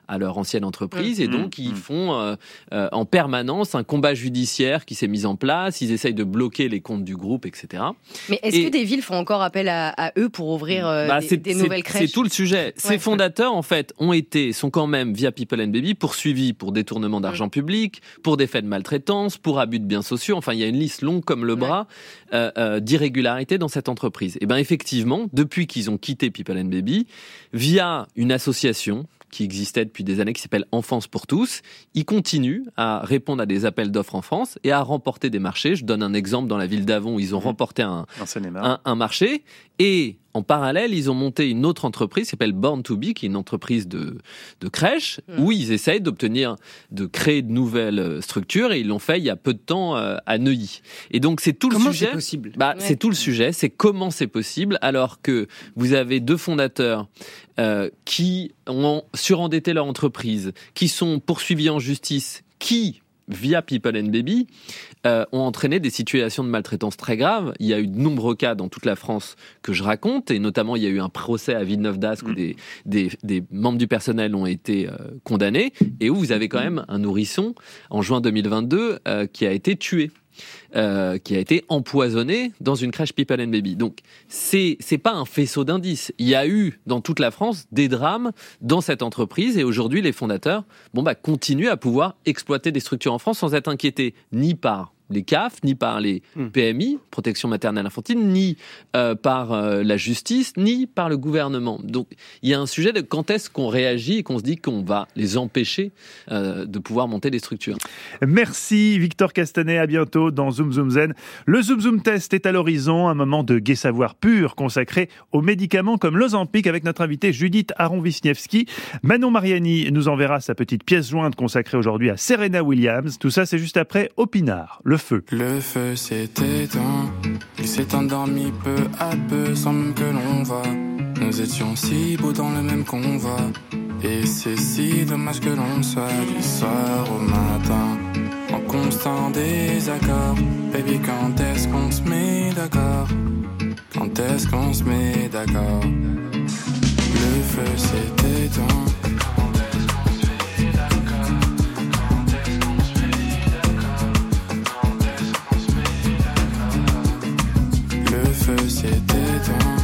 à leur ancienne entreprise, Mmh. et donc Mmh. ils font euh, euh, en permanence un combat judiciaire qui s'est mis en place, ils essayent de bloquer les comptes du groupe, et cetera. Mais est-ce Et- que des villes font encore appel à, à eux pour ouvrir euh, Bah, des, c'est, des c'est- nouvelles crèches? c'est tout le sujet. Ces Ouais. fondateurs, en fait, ont été, sont quand même, via People and Baby, poursuivis pour détournement d'argent public, pour des faits de maltraitance, pour abus de biens sociaux. Enfin, il y a une liste longue comme le bras euh, euh, d'irrégularités dans cette entreprise. Et bien, effectivement, depuis qu'ils ont quitté People and Baby, via une association qui existait depuis des années, qui s'appelle Enfance pour tous, ils continuent à répondre à des appels d'offres en France et à remporter des marchés. Je donne un exemple dans la ville d'Avon, où ils ont remporté un, un, un marché, et en parallèle, ils ont monté une autre entreprise qui s'appelle Born to Be, qui est une entreprise de, de crèche, mmh. où ils essayent d'obtenir, de créer de nouvelles structures, et ils l'ont fait il y a peu de temps euh, à Neuilly. Et donc, c'est tout Comment le sujet. c'est possible Bah, Ouais. c'est tout le sujet, c'est comment c'est possible, alors que vous avez deux fondateurs euh, qui ont surendetté leur entreprise, qui sont poursuivis en justice, qui, via People and Baby, euh, ont entraîné des situations de maltraitance très graves. Il y a eu de nombreux cas dans toute la France que je raconte, et notamment il y a eu un procès à Villeneuve-d'Ascq mmh. où des, des, des membres du personnel ont été euh, condamnés, et où vous avez quand même un nourrisson en juin deux mille vingt-deux euh, qui a été tué. Euh, qui a été empoisonné dans une crèche People and Baby. Donc, c'est, c'est pas un faisceau d'indices. Il y a eu, dans toute la France, des drames dans cette entreprise, et aujourd'hui, les fondateurs, bon, bah, continuent à pouvoir exploiter des structures en France sans être inquiétés ni par les C A F, ni par les P M I, protection maternelle infantile, ni euh, par euh, la justice, ni par le gouvernement. Donc, il y a un sujet de quand est-ce qu'on réagit et qu'on se dit qu'on va les empêcher euh, de pouvoir monter des structures. Merci Victor Castanet, à bientôt dans Zoom Zoom Zen. Le Zoom Zoom Test est à l'horizon, un moment de gai savoir pur consacré aux médicaments comme l'Ozempic avec notre invitée Judith Aron-Wisniewski. Manon Mariani nous enverra sa petite pièce jointe consacrée aujourd'hui à Serena Williams. Tout ça, c'est juste après Opinard. Le feu. Le feu s'est éteint, il s'est endormi peu à peu sans même que l'on voit. Nous étions si beaux dans le même convoi, et c'est si dommage que l'on soit du soir au matin en constant désaccord. Baby, quand est-ce qu'on se met d'accord? Quand est-ce qu'on se met d'accord? Le feu s'est éteint. Le feu s'est éteint.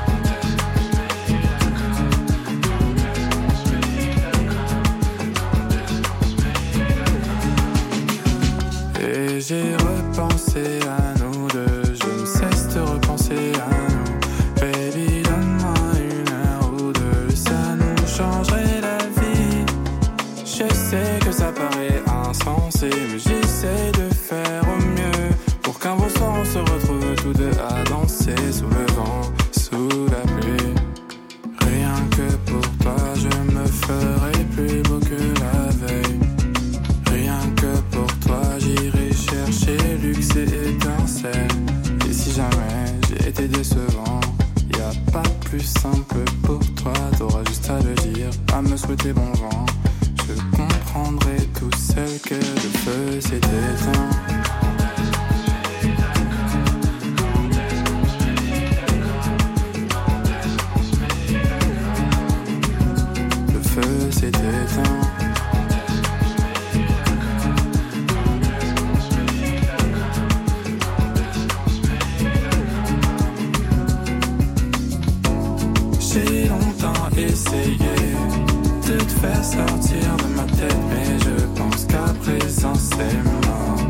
Et j'ai repensé à nous deux, je ne cesse de repenser à nous. Baby, donne-moi une heure ou deux, ça nous changerait la vie. Je sais que ça paraît insensé, mais j'essaie de faire au mieux pour qu'un beau soir on se retrouve tous deux à danser sous le vent, sous la pluie. Rien que pour toi, je me ferai plus beau que la veille. Rien que pour toi, j'irai chercher luxe et étincelle. Et si jamais j'ai été décevant, y a pas plus simple pour toi. T'auras juste à le dire, à me souhaiter bon vent. Je comprendrai tout seul que le feu s'est éteint. Le feu s'est éteint. J'ai longtemps essayé de te faire sortir de ma tête, mais je pense qu'à présent c'est mort.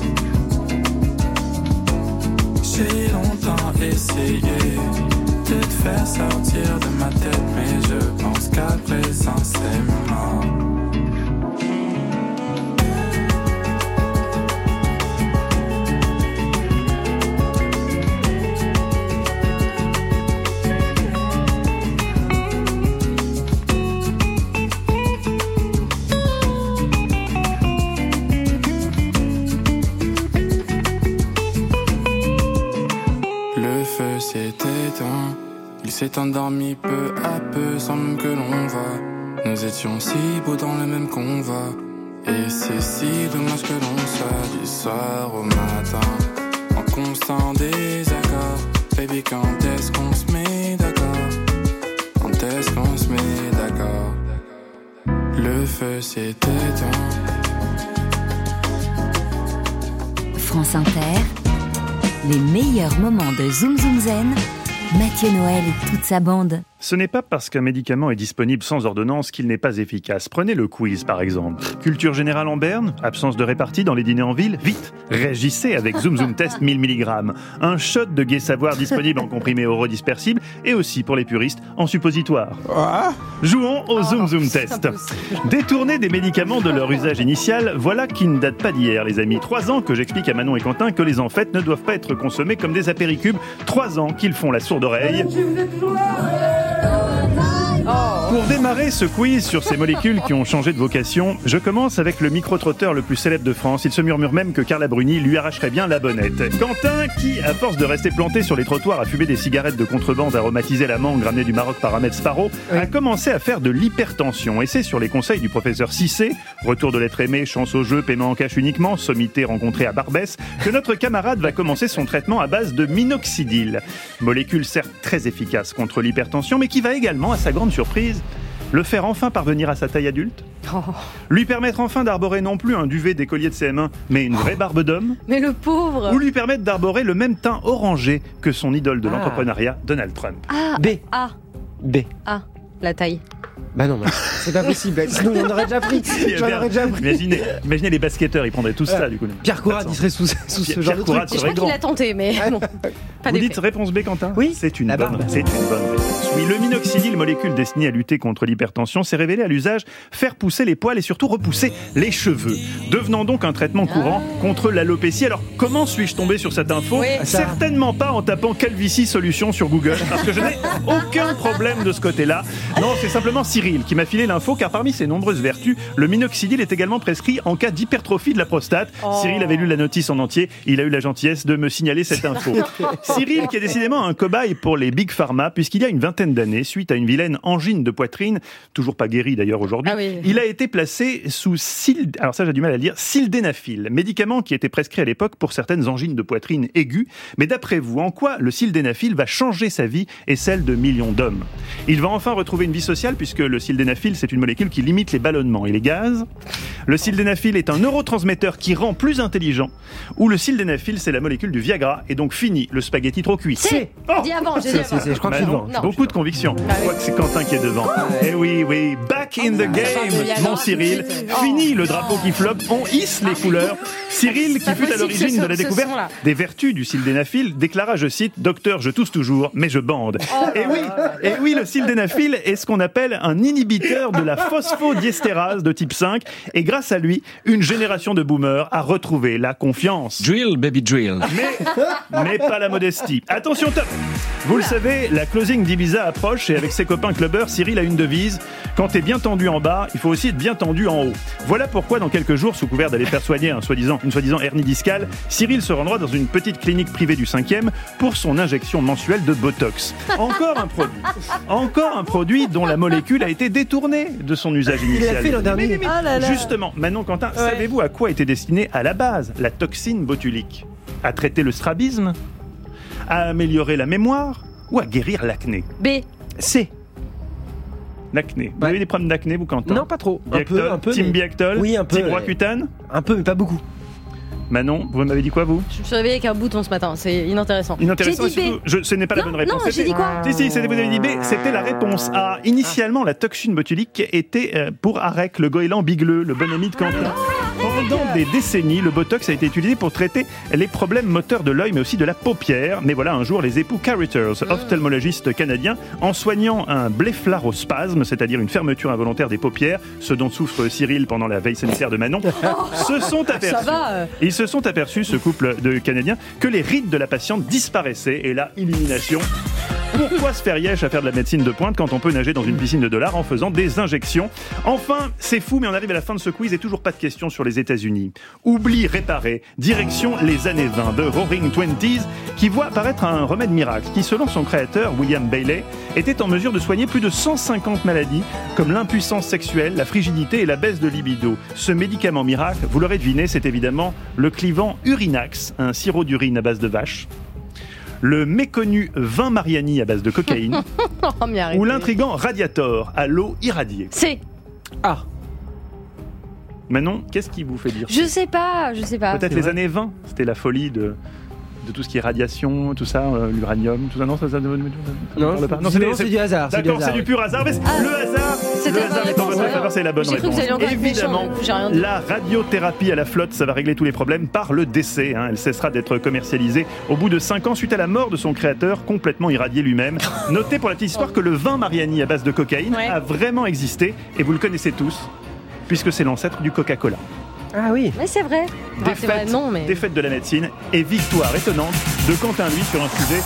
J'ai longtemps essayé de te faire sortir de ma tête, mais je pense qu'à présent c'est mort. Le feu s'est éteint, il s'est endormi peu à peu sans même que l'on voit. Nous étions si beaux dans le même convoi, et c'est si dommage que l'on soit du soir au matin en constant désaccord. Baby, quand est-ce qu'on se met d'accord? Quand est-ce qu'on se met d'accord? Le le feu s'est éteint. France Inter, les meilleurs moments de Zoom Zoom Zen, Mathieu Noël et toute sa bande. Ce n'est pas parce qu'un médicament est disponible sans ordonnance qu'il n'est pas efficace. Prenez le quiz par exemple. Culture générale en berne, absence de répartie dans les dîners en ville. Vite, réagissez avec Zoom Zoom Test mille milligrammes. Un shot de gai savoir disponible en comprimé orodispersible et aussi pour les puristes en suppositoire. Jouons au Zoom Zoom Test. Détourner des médicaments de leur usage initial, voilà qui ne date pas d'hier les amis. Trois ans que j'explique à Manon et Quentin que les enfêtes ne doivent pas être consommés comme des apéricubes. Trois ans qu'ils font la sourde oreille. Pour démarrer ce quiz sur ces molécules qui ont changé de vocation, je commence avec le micro-trotteur le plus célèbre de France. Il se murmure même que Carla Bruni lui arracherait bien la bonnette. Quentin, qui, à force de rester planté sur les trottoirs à fumer des cigarettes de contrebande aromatisées à la mangue ramenées du Maroc par Ahmed Sparrow, oui. a commencé à faire de l'hypertension. Et c'est sur les conseils du professeur Cissé, retour de l'être aimé, chance au jeu, paiement en cash uniquement, sommité rencontrée à Barbès, que notre camarade va commencer son traitement à base de minoxidil. Molécule certes très efficace contre l'hypertension, mais qui va également, à sa grande surprise, le faire enfin parvenir à sa taille adulte, oh. lui permettre enfin d'arborer non plus un duvet d'écolier de C M un, mais une vraie barbe d'homme, mais le pauvre, ou lui permettre d'arborer le même teint orangé que son idole de ah. l'entrepreneuriat, Donald Trump. Ah, B. A. B. A. La taille. Bah non, mais c'est pas possible. Sinon, j'en aurais déjà pris. J'en aurais déjà pris. Imaginez, imaginez les basketteurs, ils prendraient tout ça, du coup. Pierre Courade, il serait sous, sous ce Pierre genre de Courade truc. Je crois qu'il a tenté, mais bon. Pas Vous dites réponse B, Quentin ? Oui. C'est une bonne, c'est une bonne réponse. Oui, le minoxidil, molécule destinée à lutter contre l'hypertension, s'est révélé à l'usage faire pousser les poils et surtout repousser les cheveux, devenant donc un traitement courant contre l'alopécie. Alors, comment suis-je tombé sur cette info ? Oui. Certainement pas en tapant calvitie solution sur Google, parce que je n'ai aucun problème de ce côté-là. Non, c'est simplement Cyril qui m'a filé l'info, car parmi ses nombreuses vertus, le minoxidil est également prescrit en cas d'hypertrophie de la prostate. Oh. Cyril avait lu la notice en entier, il a eu la gentillesse de me signaler cette info. Cyril qui est décidément un cobaye pour les big pharma, puisqu'il y a une vingtaine d'années, suite à une vilaine angine de poitrine, toujours pas guérie d'ailleurs aujourd'hui, ah oui. il a été placé sous sil... alors ça j'ai du mal à le dire, sildenafil, médicament qui était prescrit à l'époque pour certaines angines de poitrine aiguës. Mais d'après vous, en quoi le sildenafil va changer sa vie et celle de millions d'hommes ? Il va enfin retrouver une vie sociale, puisque le sildenafil c'est une molécule qui limite les ballonnements et les gaz. Le sildenafil est un neurotransmetteur qui rend plus intelligent. Ou le sildenafil, c'est la molécule du Viagra. Et donc fini le spaghetti trop cuit. C'est oh dis avant, j'ai dit avant. Je crois bah que non, non, beaucoup de conviction. Je crois que c'est Quentin qui est devant. Et eh oui, oui, back in the game, mon Cyril. Fini le drapeau qui floppe, on hisse les couleurs. Cyril, qui fut à l'origine de la découverte des vertus du sildenafil, déclara, je cite, « Docteur, je tousse toujours, mais je bande. » Et oui, et oui, le sildenafil est ce qu'on appelle un inhibiteur de la phosphodiesterase de type cinq, et grâce à lui, une génération de boomers a retrouvé la confiance. Drill, baby drill. Mais, mais pas la modestie. Attention, top. Vous le savez, la closing d'Ibiza approche, et avec ses copains clubbers, Cyril a une devise. Quand t'es bien tendu en bas, il faut aussi être bien tendu en haut. Voilà pourquoi, dans quelques jours, sous couvert d'aller faire soigner un soi-disant, une soi-disant hernie discale, Cyril se rendra dans une petite clinique privée du cinquième pour son injection mensuelle de Botox. Encore un produit. Encore un produit dont la molécule a été détournée de son usage initial. Il l'a fait l'an dernier. Mais, mais, ah là là. Justement, Manon, Quentin, ouais. savez-vous à quoi était destinée à la base la toxine botulique ? À traiter le strabisme ? À améliorer la mémoire ? Ou à guérir l'acné ? B. C. L'acné. Vous ouais. avez des problèmes d'acné, vous, Quentin ? Non, pas trop. Biactol, un peu, un peu. Team mais... Biactol ? Oui, un peu. Team Roaccutane ? Un peu, mais pas beaucoup. Manon, vous m'avez dit quoi, vous ? Je me suis réveillée avec un bouton ce matin, c'est inintéressant. Inintéressant, j'ai dit B. Je, ce n'est pas non, la bonne réponse. Non, j'ai dit quoi ? Si, si, vous avez dit B, c'était la réponse A. Initialement, la toxine botulique était pour Arec, le goéland bigleux, le bon ami de Quentin. Pendant des décennies, le Botox a été utilisé pour traiter les problèmes moteurs de l'œil, mais aussi de la paupière. Mais voilà, un jour, les époux Carruthers, ophtalmologistes canadiens, en soignant un blépharospasme, c'est-à-dire une fermeture involontaire des paupières, ce dont souffre Cyril pendant la veille sanitaire de Manon, se sont aperçus, ils se sont aperçus, ce couple de Canadiens, que les rides de la patiente disparaissaient, et là, illumination. Pourquoi se faire yèche à faire de la médecine de pointe quand on peut nager dans une piscine de dollars en faisant des injections ? Enfin, c'est fou, mais on arrive à la fin de ce quiz et toujours pas de questions sur les États-Unis. Oubli réparé, direction les années vingt de Roaring Twenties, qui voit apparaître un remède miracle qui, selon son créateur, William Bailey, était en mesure de soigner plus de cent cinquante maladies, comme l'impuissance sexuelle, la frigidité et la baisse de libido. Ce médicament miracle, vous l'aurez deviné, c'est évidemment le clivant Urinax, un sirop d'urine à base de vache. Le méconnu vin Mariani à base de cocaïne, oh, ou l'intrigant Radiator à l'eau irradiée. C. Ah. Manon, qu'est-ce qui vous fait dire Je sais pas, je sais pas. Peut-être C'est les vrai. années vingt, c'était la folie de... de tout ce qui est radiation, tout ça, euh, l'uranium, tout ça, non, ça, ça, ça, Non, ça pas. non, c'est, c'est du hasard. c'est du D'accord, hasard, c'est du oui. pur hasard. Mais Ah, le hasard, c'était le la hasard bonne est en votre réponse, faveur, c'est la bonne J'ai cru que réponse. vous alliez encore être Évidemment, méchant, j'ai rien dit. la radiothérapie à la flotte, ça va régler tous les problèmes par le décès. Hein. Elle cessera d'être commercialisée au bout de cinq ans suite à la mort de son créateur, complètement irradié lui-même. Notez pour la petite histoire que le vin Mariani à base de cocaïne Ouais. a vraiment existé et vous le connaissez tous, puisque c'est l'ancêtre du Coca-Cola. Ah oui. Mais c'est vrai. Enfin, c'est vrai, non, mais. Défaite de la médecine et victoire étonnante de Quentin Louis sur un sujet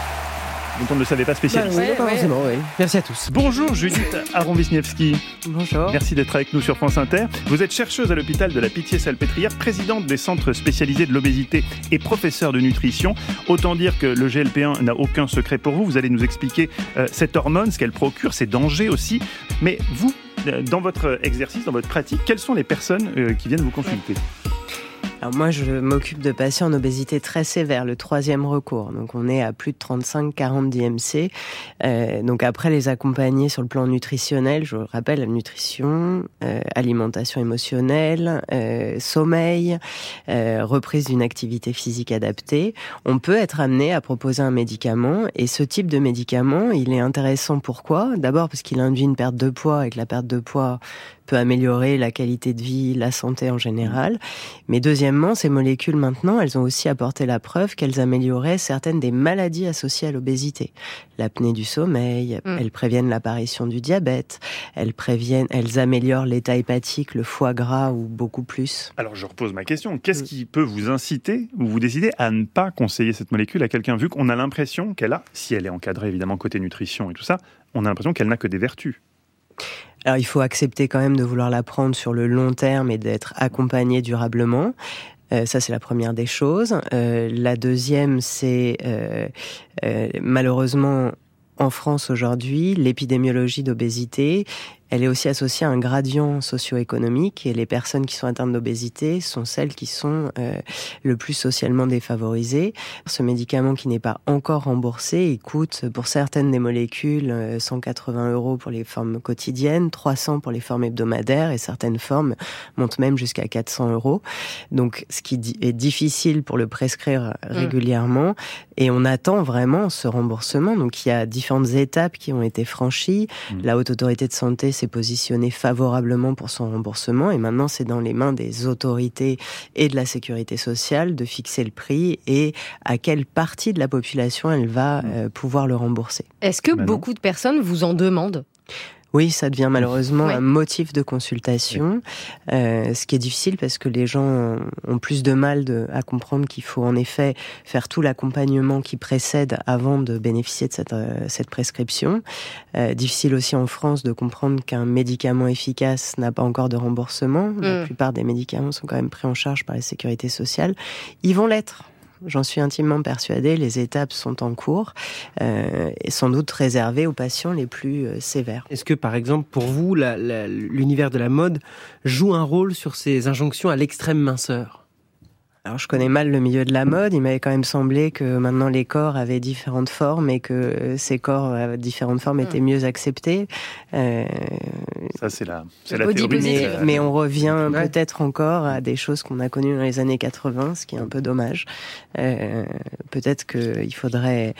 dont on ne le savait pas Bah, spécialiste. oui, pas ouais. forcément, oui. Merci à tous. Bonjour Judith Aron-Wisniewski. Bonjour. Merci d'être avec nous sur France Inter. Vous êtes chercheuse à l'hôpital de la Pitié-Salpêtrière, présidente des centres spécialisés de l'obésité et professeure de nutrition. Autant dire que le G L P un n'a aucun secret pour vous. Vous allez nous expliquer euh, cette hormone, ce qu'elle procure, ses dangers aussi. Mais vous, euh, dans votre exercice, dans votre pratique, quelles sont les personnes euh, qui viennent vous consulter ? Alors moi, je m'occupe de patients en obésité très sévère, le troisième recours. Donc on est à plus de trente-cinq à quarante d'I M C. Euh, donc après les accompagner sur le plan nutritionnel, je rappelle la nutrition, euh, alimentation émotionnelle, euh, sommeil, euh, reprise d'une activité physique adaptée. On peut être amené à proposer un médicament. Et ce type de médicament, il est intéressant. Pourquoi ? D'abord parce qu'il induit une perte de poids et que la perte de poids peut améliorer la qualité de vie, la santé en général. Mais deuxièmement, ces molécules maintenant, elles ont aussi apporté la preuve qu'elles amélioraient certaines des maladies associées à l'obésité. L'apnée du sommeil, Mm. elles préviennent l'apparition du diabète, elles préviennent, elles améliorent l'état hépatique, le foie gras ou beaucoup plus. Alors je repose ma question. Qu'est-ce qui peut vous inciter ou vous décider à ne pas conseiller cette molécule à quelqu'un, vu qu'on a l'impression qu'elle a, si elle est encadrée évidemment côté nutrition et tout ça, on a l'impression qu'elle n'a que des vertus. Alors il faut accepter quand même de vouloir la prendre sur le long terme et d'être accompagné durablement. Euh, ça, c'est la première des choses. Euh, la deuxième, c'est euh, euh, malheureusement en France aujourd'hui, l'épidémiologie d'obésité, elle est aussi associée à un gradient socio-économique et les personnes qui sont atteintes d'obésité sont celles qui sont euh, le plus socialement défavorisées. Ce médicament qui n'est pas encore remboursé, il coûte pour certaines des molécules euh, cent quatre-vingts euros pour les formes quotidiennes, trois cents pour les formes hebdomadaires et certaines formes montent même jusqu'à quatre cents euros. Donc ce qui est difficile pour le prescrire régulièrement et on attend vraiment ce remboursement. Donc il y a différentes étapes qui ont été franchies. Mmh. La Haute Autorité de Santé s'est positionnée favorablement pour son remboursement et maintenant c'est dans les mains des autorités et de la sécurité sociale de fixer le prix et à quelle partie de la population elle va euh, pouvoir le rembourser. Est-ce que Bah beaucoup de personnes vous en demandent ? Oui, ça devient malheureusement ouais. un motif de consultation, euh, ce qui est difficile parce que les gens ont plus de mal de, à comprendre qu'il faut en effet faire tout l'accompagnement qui précède avant de bénéficier de cette, euh, cette prescription. Euh, difficile aussi en France de comprendre qu'un médicament efficace n'a pas encore de remboursement. Mmh. La plupart des médicaments sont quand même pris en charge par la sécurité sociale. Ils vont l'être. J'en suis intimement persuadée, les étapes sont en cours euh, et sans doute réservées aux patients les plus euh, sévères. Est-ce que, par exemple, pour vous, la, la, l'univers de la mode joue un rôle sur ces injonctions à l'extrême minceur ? Alors, je connais mal le milieu de la mode. Il m'avait quand même semblé que maintenant les corps avaient différentes formes et que ces corps à différentes formes étaient mieux acceptés. Euh... Ça, c'est la, c'est la théorie. Mais, mais on revient ouais. peut-être encore à des choses qu'on a connues dans les années quatre-vingts, ce qui est un peu dommage. Euh, peut-être qu'il faudrait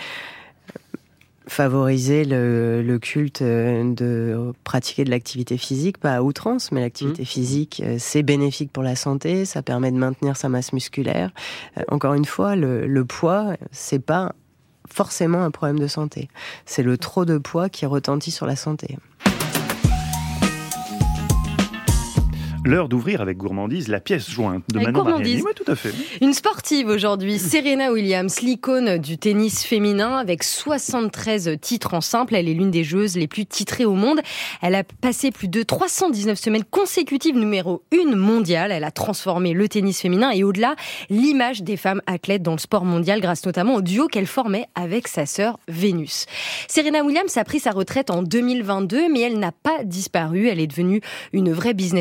favoriser le, le culte de pratiquer de l'activité physique, pas à outrance, mais l'activité mmh. physique, c'est bénéfique pour la santé, ça permet de maintenir sa masse musculaire. Euh, encore une fois, le, le poids, c'est pas forcément un problème de santé. C'est le trop de poids qui retentit sur la santé. L'heure d'ouvrir avec gourmandise la pièce jointe de avec Manon gourmandise. Mariani. Oui, tout à fait. Une sportive aujourd'hui, Serena Williams, l'icône du tennis féminin avec soixante-treize titres en simple. Elle est l'une des joueuses les plus titrées au monde. Elle a passé plus de trois cent dix-neuf semaines consécutives numéro une mondiale. Elle a transformé le tennis féminin et au-delà, l'image des femmes athlètes dans le sport mondial grâce notamment au duo qu'elle formait avec sa sœur Vénus. Serena Williams a pris sa retraite en deux mille vingt-deux, mais elle n'a pas disparu. Elle est devenue une vraie businesswoman en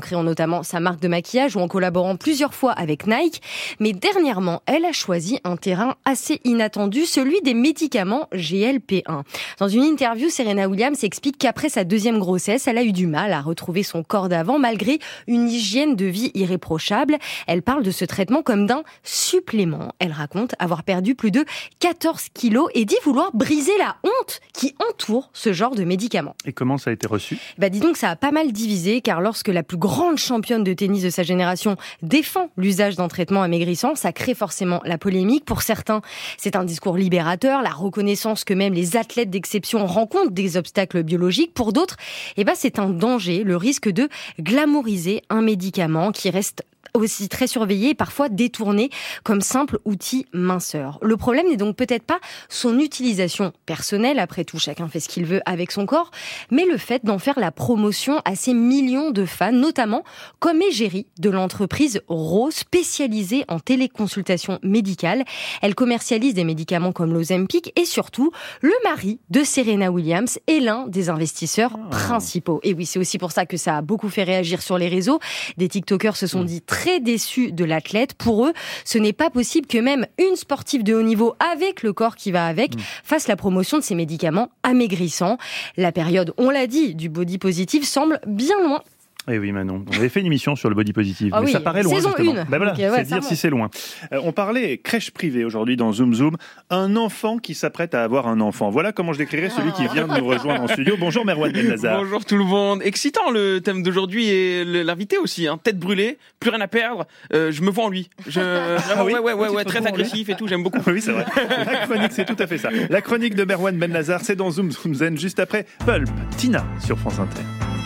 créant notamment sa marque de maquillage ou en collaborant plusieurs fois avec Nike. Mais dernièrement, elle a choisi un terrain assez inattendu, celui des médicaments G L P un. Dans une interview, Serena Williams explique qu'après sa deuxième grossesse, elle a eu du mal à retrouver son corps d'avant malgré une hygiène de vie irréprochable. Elle parle de ce traitement comme d'un supplément. Elle raconte avoir perdu plus de quatorze kilos et dit vouloir briser la honte qui entoure ce genre de médicaments. Et comment ça a été reçu ? Bah dis donc, ça a pas mal divisé, car lorsque la plus grande championne de tennis de sa génération défend l'usage d'un traitement amaigrissant, ça crée forcément la polémique. Pour certains, c'est un discours libérateur, la reconnaissance que même les athlètes d'exception rencontrent des obstacles biologiques. Pour d'autres, eh ben, c'est un danger, le risque de glamouriser un médicament qui reste aussi très surveillé et parfois détourné comme simple outil minceur. Le problème n'est donc peut-être pas son utilisation personnelle, après tout chacun fait ce qu'il veut avec son corps, mais le fait d'en faire la promotion à ces millions de fans, notamment comme égérie de l'entreprise Ro, spécialisée en téléconsultation médicale. Elle commercialise des médicaments comme l'Ozempic et surtout, le mari de Serena Williams est l'un des investisseurs oh. principaux. Et oui, c'est aussi pour ça que ça a beaucoup fait réagir sur les réseaux. Des TikTokers se sont dit très très déçus de l'athlète. Pour eux, ce n'est pas possible que même une sportive de haut niveau, avec le corps qui va avec, mmh. fasse la promotion de ces médicaments amaigrissants. La période, on l'a dit, du body positive semble bien loin. Eh oui, Manon. On avait fait une émission sur le body positive, ah mais oui, ça paraît loin, saison justement. une. Ben voilà, okay, ouais, c'est dire remonte. Si c'est loin. Euh, on parlait crèche privée aujourd'hui dans Zoom Zoom. Un enfant qui s'apprête à avoir un enfant. Voilà comment je décrirais celui qui vient de nous rejoindre en studio. Bonjour Merwan Benazar. Bonjour tout le monde. Excitant le thème d'aujourd'hui et l'invité aussi. Hein. Tête brûlée, plus rien à perdre. Euh, je me vois en lui. Je... Ah oui, ouais, ouais, ouais, oui, ouais, très agressif et tout. J'aime beaucoup. Oui, c'est vrai. La chronique, c'est tout à fait ça. La chronique de Merwan Benazar, c'est dans Zoom Zoom Zen juste après Pulp, Tina sur France Inter.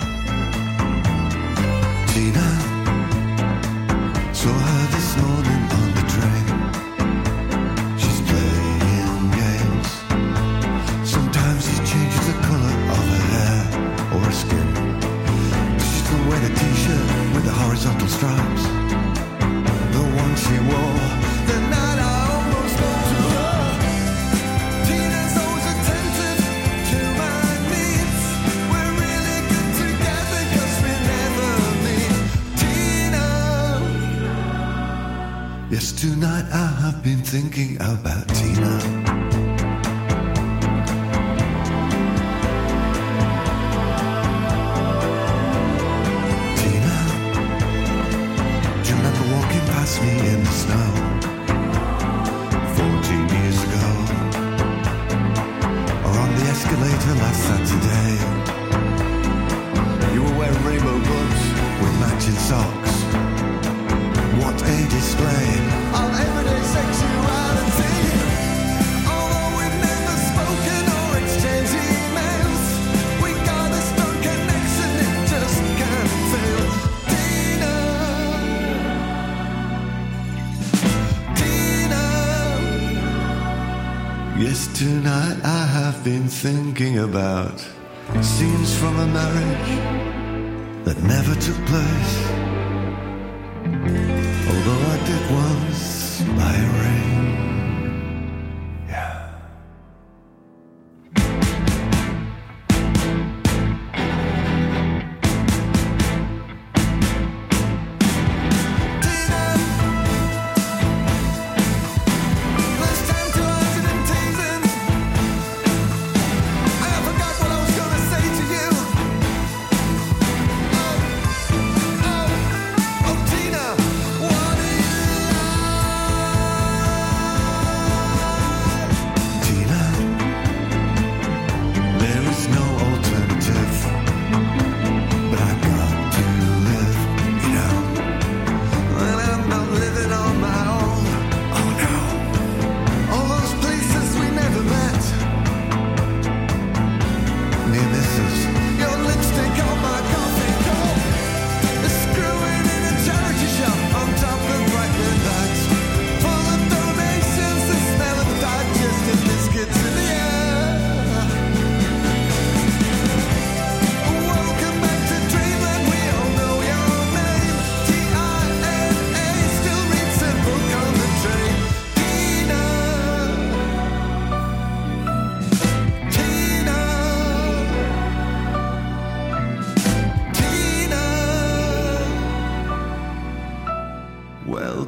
Tina. Saw her this morning on the train. She's playing games. Sometimes she changes the colour of her hair or her skin. She can wear the t-shirt with the horizontal stripes. The one she wore the night I almost spoke to her. Tina's always attentive to my needs. We're really good together 'cause we never meet. Tina. Yes, tonight I have been thinking about Tina. Tina, do you remember walking past me in the snow fourteen years ago? Or on the escalator last Saturday? You were wearing rainbow gloves with matching socks. What a display of everyday sexuality. Although we've never spoken or exchanged emails, we got a strong connection, it just can't fail. Tina, Tina. Yes, tonight I have been thinking about scenes from a marriage that never took place. Although I did once buy a ring. Yeah.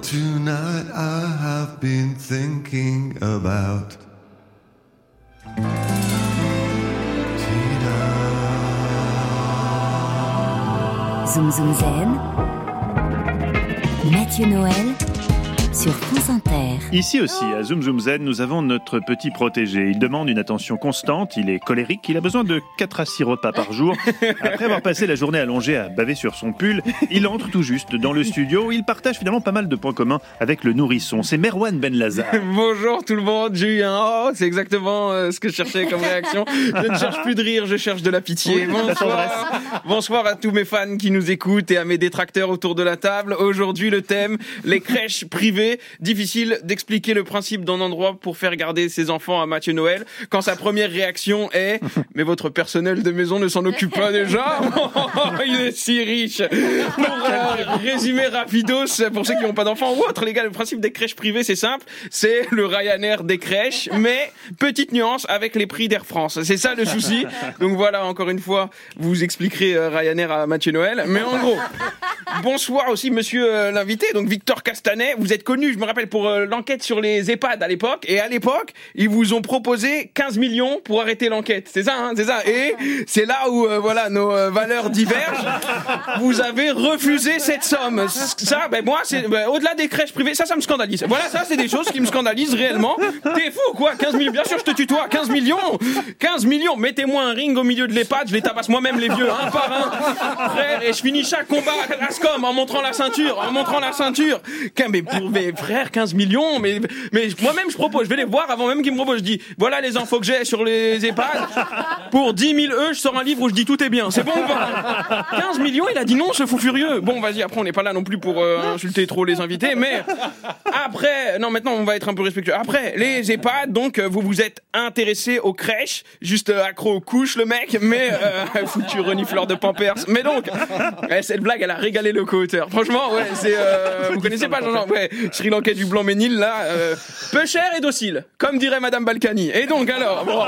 tonight I have been thinking about Zoom Zoom Zen, Mathieu Noël sur France Inter. Ici aussi, à Zoom Zoom Zen, nous avons notre petit protégé. Il demande une attention constante, il est colérique, il a besoin de quatre à six repas par jour. Après avoir passé la journée allongée à baver sur son pull, il entre tout juste dans le studio. Il partage finalement pas mal de points communs avec le nourrisson. C'est Merwan Ben Lazar. Bonjour tout le monde, j'ai eu un oh, c'est exactement euh, ce que je cherchais comme réaction. Je ne cherche plus de rire, je cherche de la pitié. Oui, Bonsoir. Bonsoir à tous mes fans qui nous écoutent et à mes détracteurs autour de la table. Aujourd'hui, le thème, les crèches privées. Difficile d'expliquer le principe d'un endroit pour faire garder ses enfants à Mathieu Noël quand sa première réaction est « Mais votre personnel de maison ne s'en occupe pas déjà ?» Il est si riche. Pour euh, résumer rapidos, pour ceux qui n'ont pas d'enfants ou autres, les gars, le principe des crèches privées, c'est simple. C'est le Ryanair des crèches, mais petite nuance avec les prix d'Air France. C'est ça le souci. Donc voilà, encore une fois, vous expliquerez euh, Ryanair à Mathieu Noël. Mais en gros, bonsoir aussi monsieur euh, l'invité, donc Victor Castanet. Vous êtes connu, je me rappelle, pour euh, l'enquête sur les EHPAD à l'époque. Et à l'époque, ils vous ont proposé quinze millions pour arrêter l'enquête. C'est ça, hein, c'est ça. Et c'est là où, euh, voilà, nos euh, valeurs divergent. Vous avez refusé cette somme. Ça, ben moi, c'est ben, au-delà des crèches privées, ça, ça me scandalise. Voilà, ça, c'est des choses qui me scandalisent réellement. T'es fou, quoi, quinze millions. Bien sûr, je te tutoie. quinze millions. quinze millions. Mettez-moi un ring au milieu de l'EHPAD, je les tabasse moi-même les vieux, un par un. Frère, et je finis chaque combat à l'ASCOM en montrant la ceinture, en montrant la ceinture. Mais pour mes frères, quinze millions, mais, mais moi-même, je propose, je vais les voir avant même qu'ils me proposent. Je dis, voilà les infos que j'ai sur les EHPAD. Pour dix mille E, je sors un livre où je dis tout est bien. C'est bon ou pas? quinze millions, il a dit non, ce fou furieux. Bon, vas-y, après, on n'est pas là non plus pour euh, insulter trop les invités, mais après, non, maintenant, on va être un peu respectueux. Après, les EHPAD, donc, vous vous êtes intéressé aux crèches, juste euh, accro aux couches, le mec, mais euh, foutu renifleur de Pampers. Mais donc, ouais, cette blague, elle a régalé le co-auteur. Franchement, ouais, c'est, euh, vous connaissez pas, genre, ouais, Sri Lankais du Blanc-Ménil, là, euh, peu cher et docile, comme dirait Madame Balkany. Et donc, alors, bon,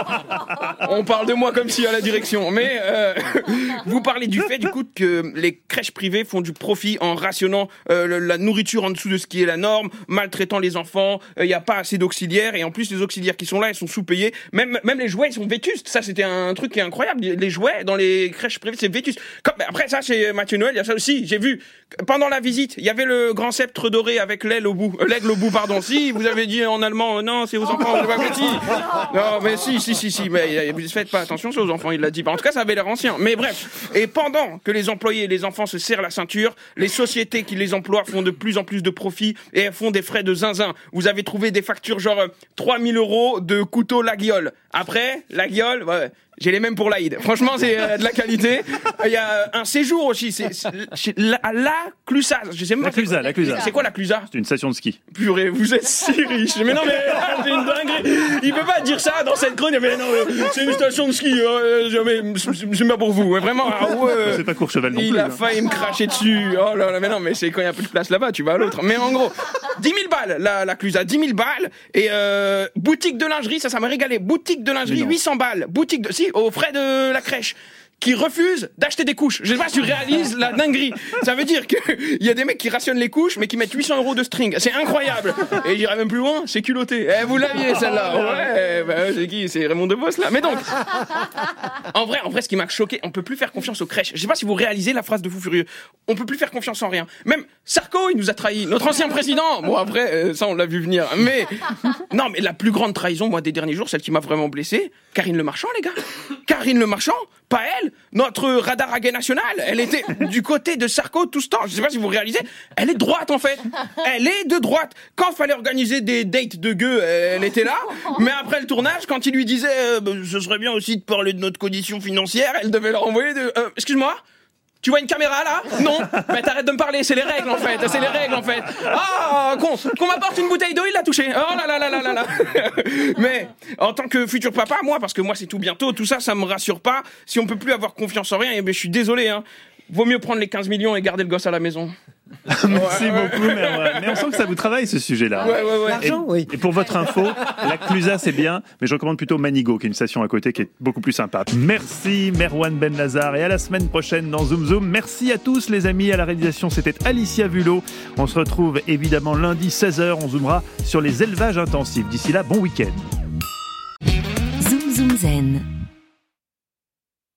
on parle de moi comme si à la direction, mais euh, vous parlez du fait, du coup, que les crèches privées font du profit en rationnant euh, le, la nourriture en dessous de ce qui est la norme, maltraitant les enfants, il euh, n'y a pas assez d'auxiliaires, et en plus, les auxiliaires qui sont là, ils sont sous-payés. Même, même les jouets, ils sont vétustes. Ça, c'était un truc qui est incroyable. Les jouets dans les crèches privées, c'est vétuste. Comme, après, ça, chez Mathieu Noël, il y a ça aussi. J'ai vu, pendant la visite, il y avait le grand sceptre doré avec l'aile au bout, euh, l'aigle au bout, pardon. Si, vous avez dit en allemand, euh, non, c'est aux enfants, c'est pas petit. Non, mais si, si, si, si, mais vous faites pas attention, c'est aux enfants, il l'a dit. En tout cas, ça avait l'air ancien. Mais bref. Et pendant que les employés et les enfants se serrent la ceinture, les sociétés qui les emploient font de plus en plus de profits et elles font des frais de zinzin. Vous avez trouvé des factures genre euh, trois mille euros de couteau la guiole. Après, la guiole, ouais. J'ai les mêmes pour l'Aïd. Franchement, c'est euh, de la qualité. Il y a un séjour aussi. C'est, c'est la, la Clusaz. Je sais même la Clusa, la Clusa. C'est quoi la Clusa? C'est une station de ski. Purée, vous êtes si riche. Mais non, mais c'est une dinguerie. Il peut pas dire ça dans cette chronique. Mais non, c'est une station de ski. Euh, mais c'est pas pour vous. Vraiment. Ah, ouais. C'est pas Courchevel non il plus. Il a hein. failli me cracher dessus. Oh là là, mais non, mais c'est quand il y a plus de place là-bas, tu vas à l'autre. Mais en gros, dix mille balles, la, la Clusa. dix mille balles. Et euh, boutique de lingerie, ça, ça m'a régalé. Boutique de lingerie, huit cents balles. Boutique de, si, aux frais de la crèche, qui refuse d'acheter des couches. Je sais pas si tu réalises la dinguerie. Ça veut dire qu'il y a des mecs qui rationnent les couches, mais qui mettent huit cents euros de string. C'est incroyable. Et j'irai même plus loin, c'est culotté. Eh, vous l'aviez, celle-là. Ouais, bah, c'est qui? C'est Raymond DeVos, là. Mais donc, en vrai, en vrai, ce qui m'a choqué, on peut plus faire confiance aux crèches. Je sais pas si vous réalisez la phrase de Fou Furieux. On peut plus faire confiance en rien. Même Sarko, il nous a trahis. Notre ancien président. Bon, après, ça, on l'a vu venir. Mais, non, mais la plus grande trahison, moi, des derniers jours, celle qui m'a vraiment blessé, Karine Le Marchand, les gars. Karine Le Marchand, pas elle, notre radar à gay national, elle était du côté de Sarko tout ce temps. Je sais pas si vous réalisez, elle est de droite en fait. Elle est de droite. Quand il fallait organiser des dates de gueux, elle était là. Mais après le tournage, quand il lui disait euh, bah, ce serait bien aussi de parler de notre condition financière, elle devait leur envoyer de euh, excuse-moi. Tu vois une caméra là? Non. Mais t'arrêtes de me parler, c'est les règles en fait, c'est les règles en fait. Ah, con, qu'on m'apporte une bouteille d'eau, il l'a touché. Oh là là là là là là. Mais en tant que futur papa, moi, parce que moi c'est tout bientôt, tout ça, ça me rassure pas. Si on peut plus avoir confiance en rien, eh ben je suis désolé. Hein. Vaut mieux prendre les quinze millions et garder le gosse à la maison. Merci Ouais, ouais. beaucoup, Merwan. Mais on sent que ça vous travaille, ce sujet-là. Ouais, ouais, ouais. Et, L'argent, oui. et pour votre info, la Clusa, c'est bien, mais je recommande plutôt Manigo, qui est une station à côté qui est beaucoup plus sympa. Merci, Merwan Benlazar, et à la semaine prochaine dans Zoom Zoom. Merci à tous, les amis. À la réalisation, c'était Alicia Vulot. On se retrouve évidemment lundi seize heures. On zoomera sur les élevages intensifs. D'ici là, bon week-end. Zoom Zoom Zen.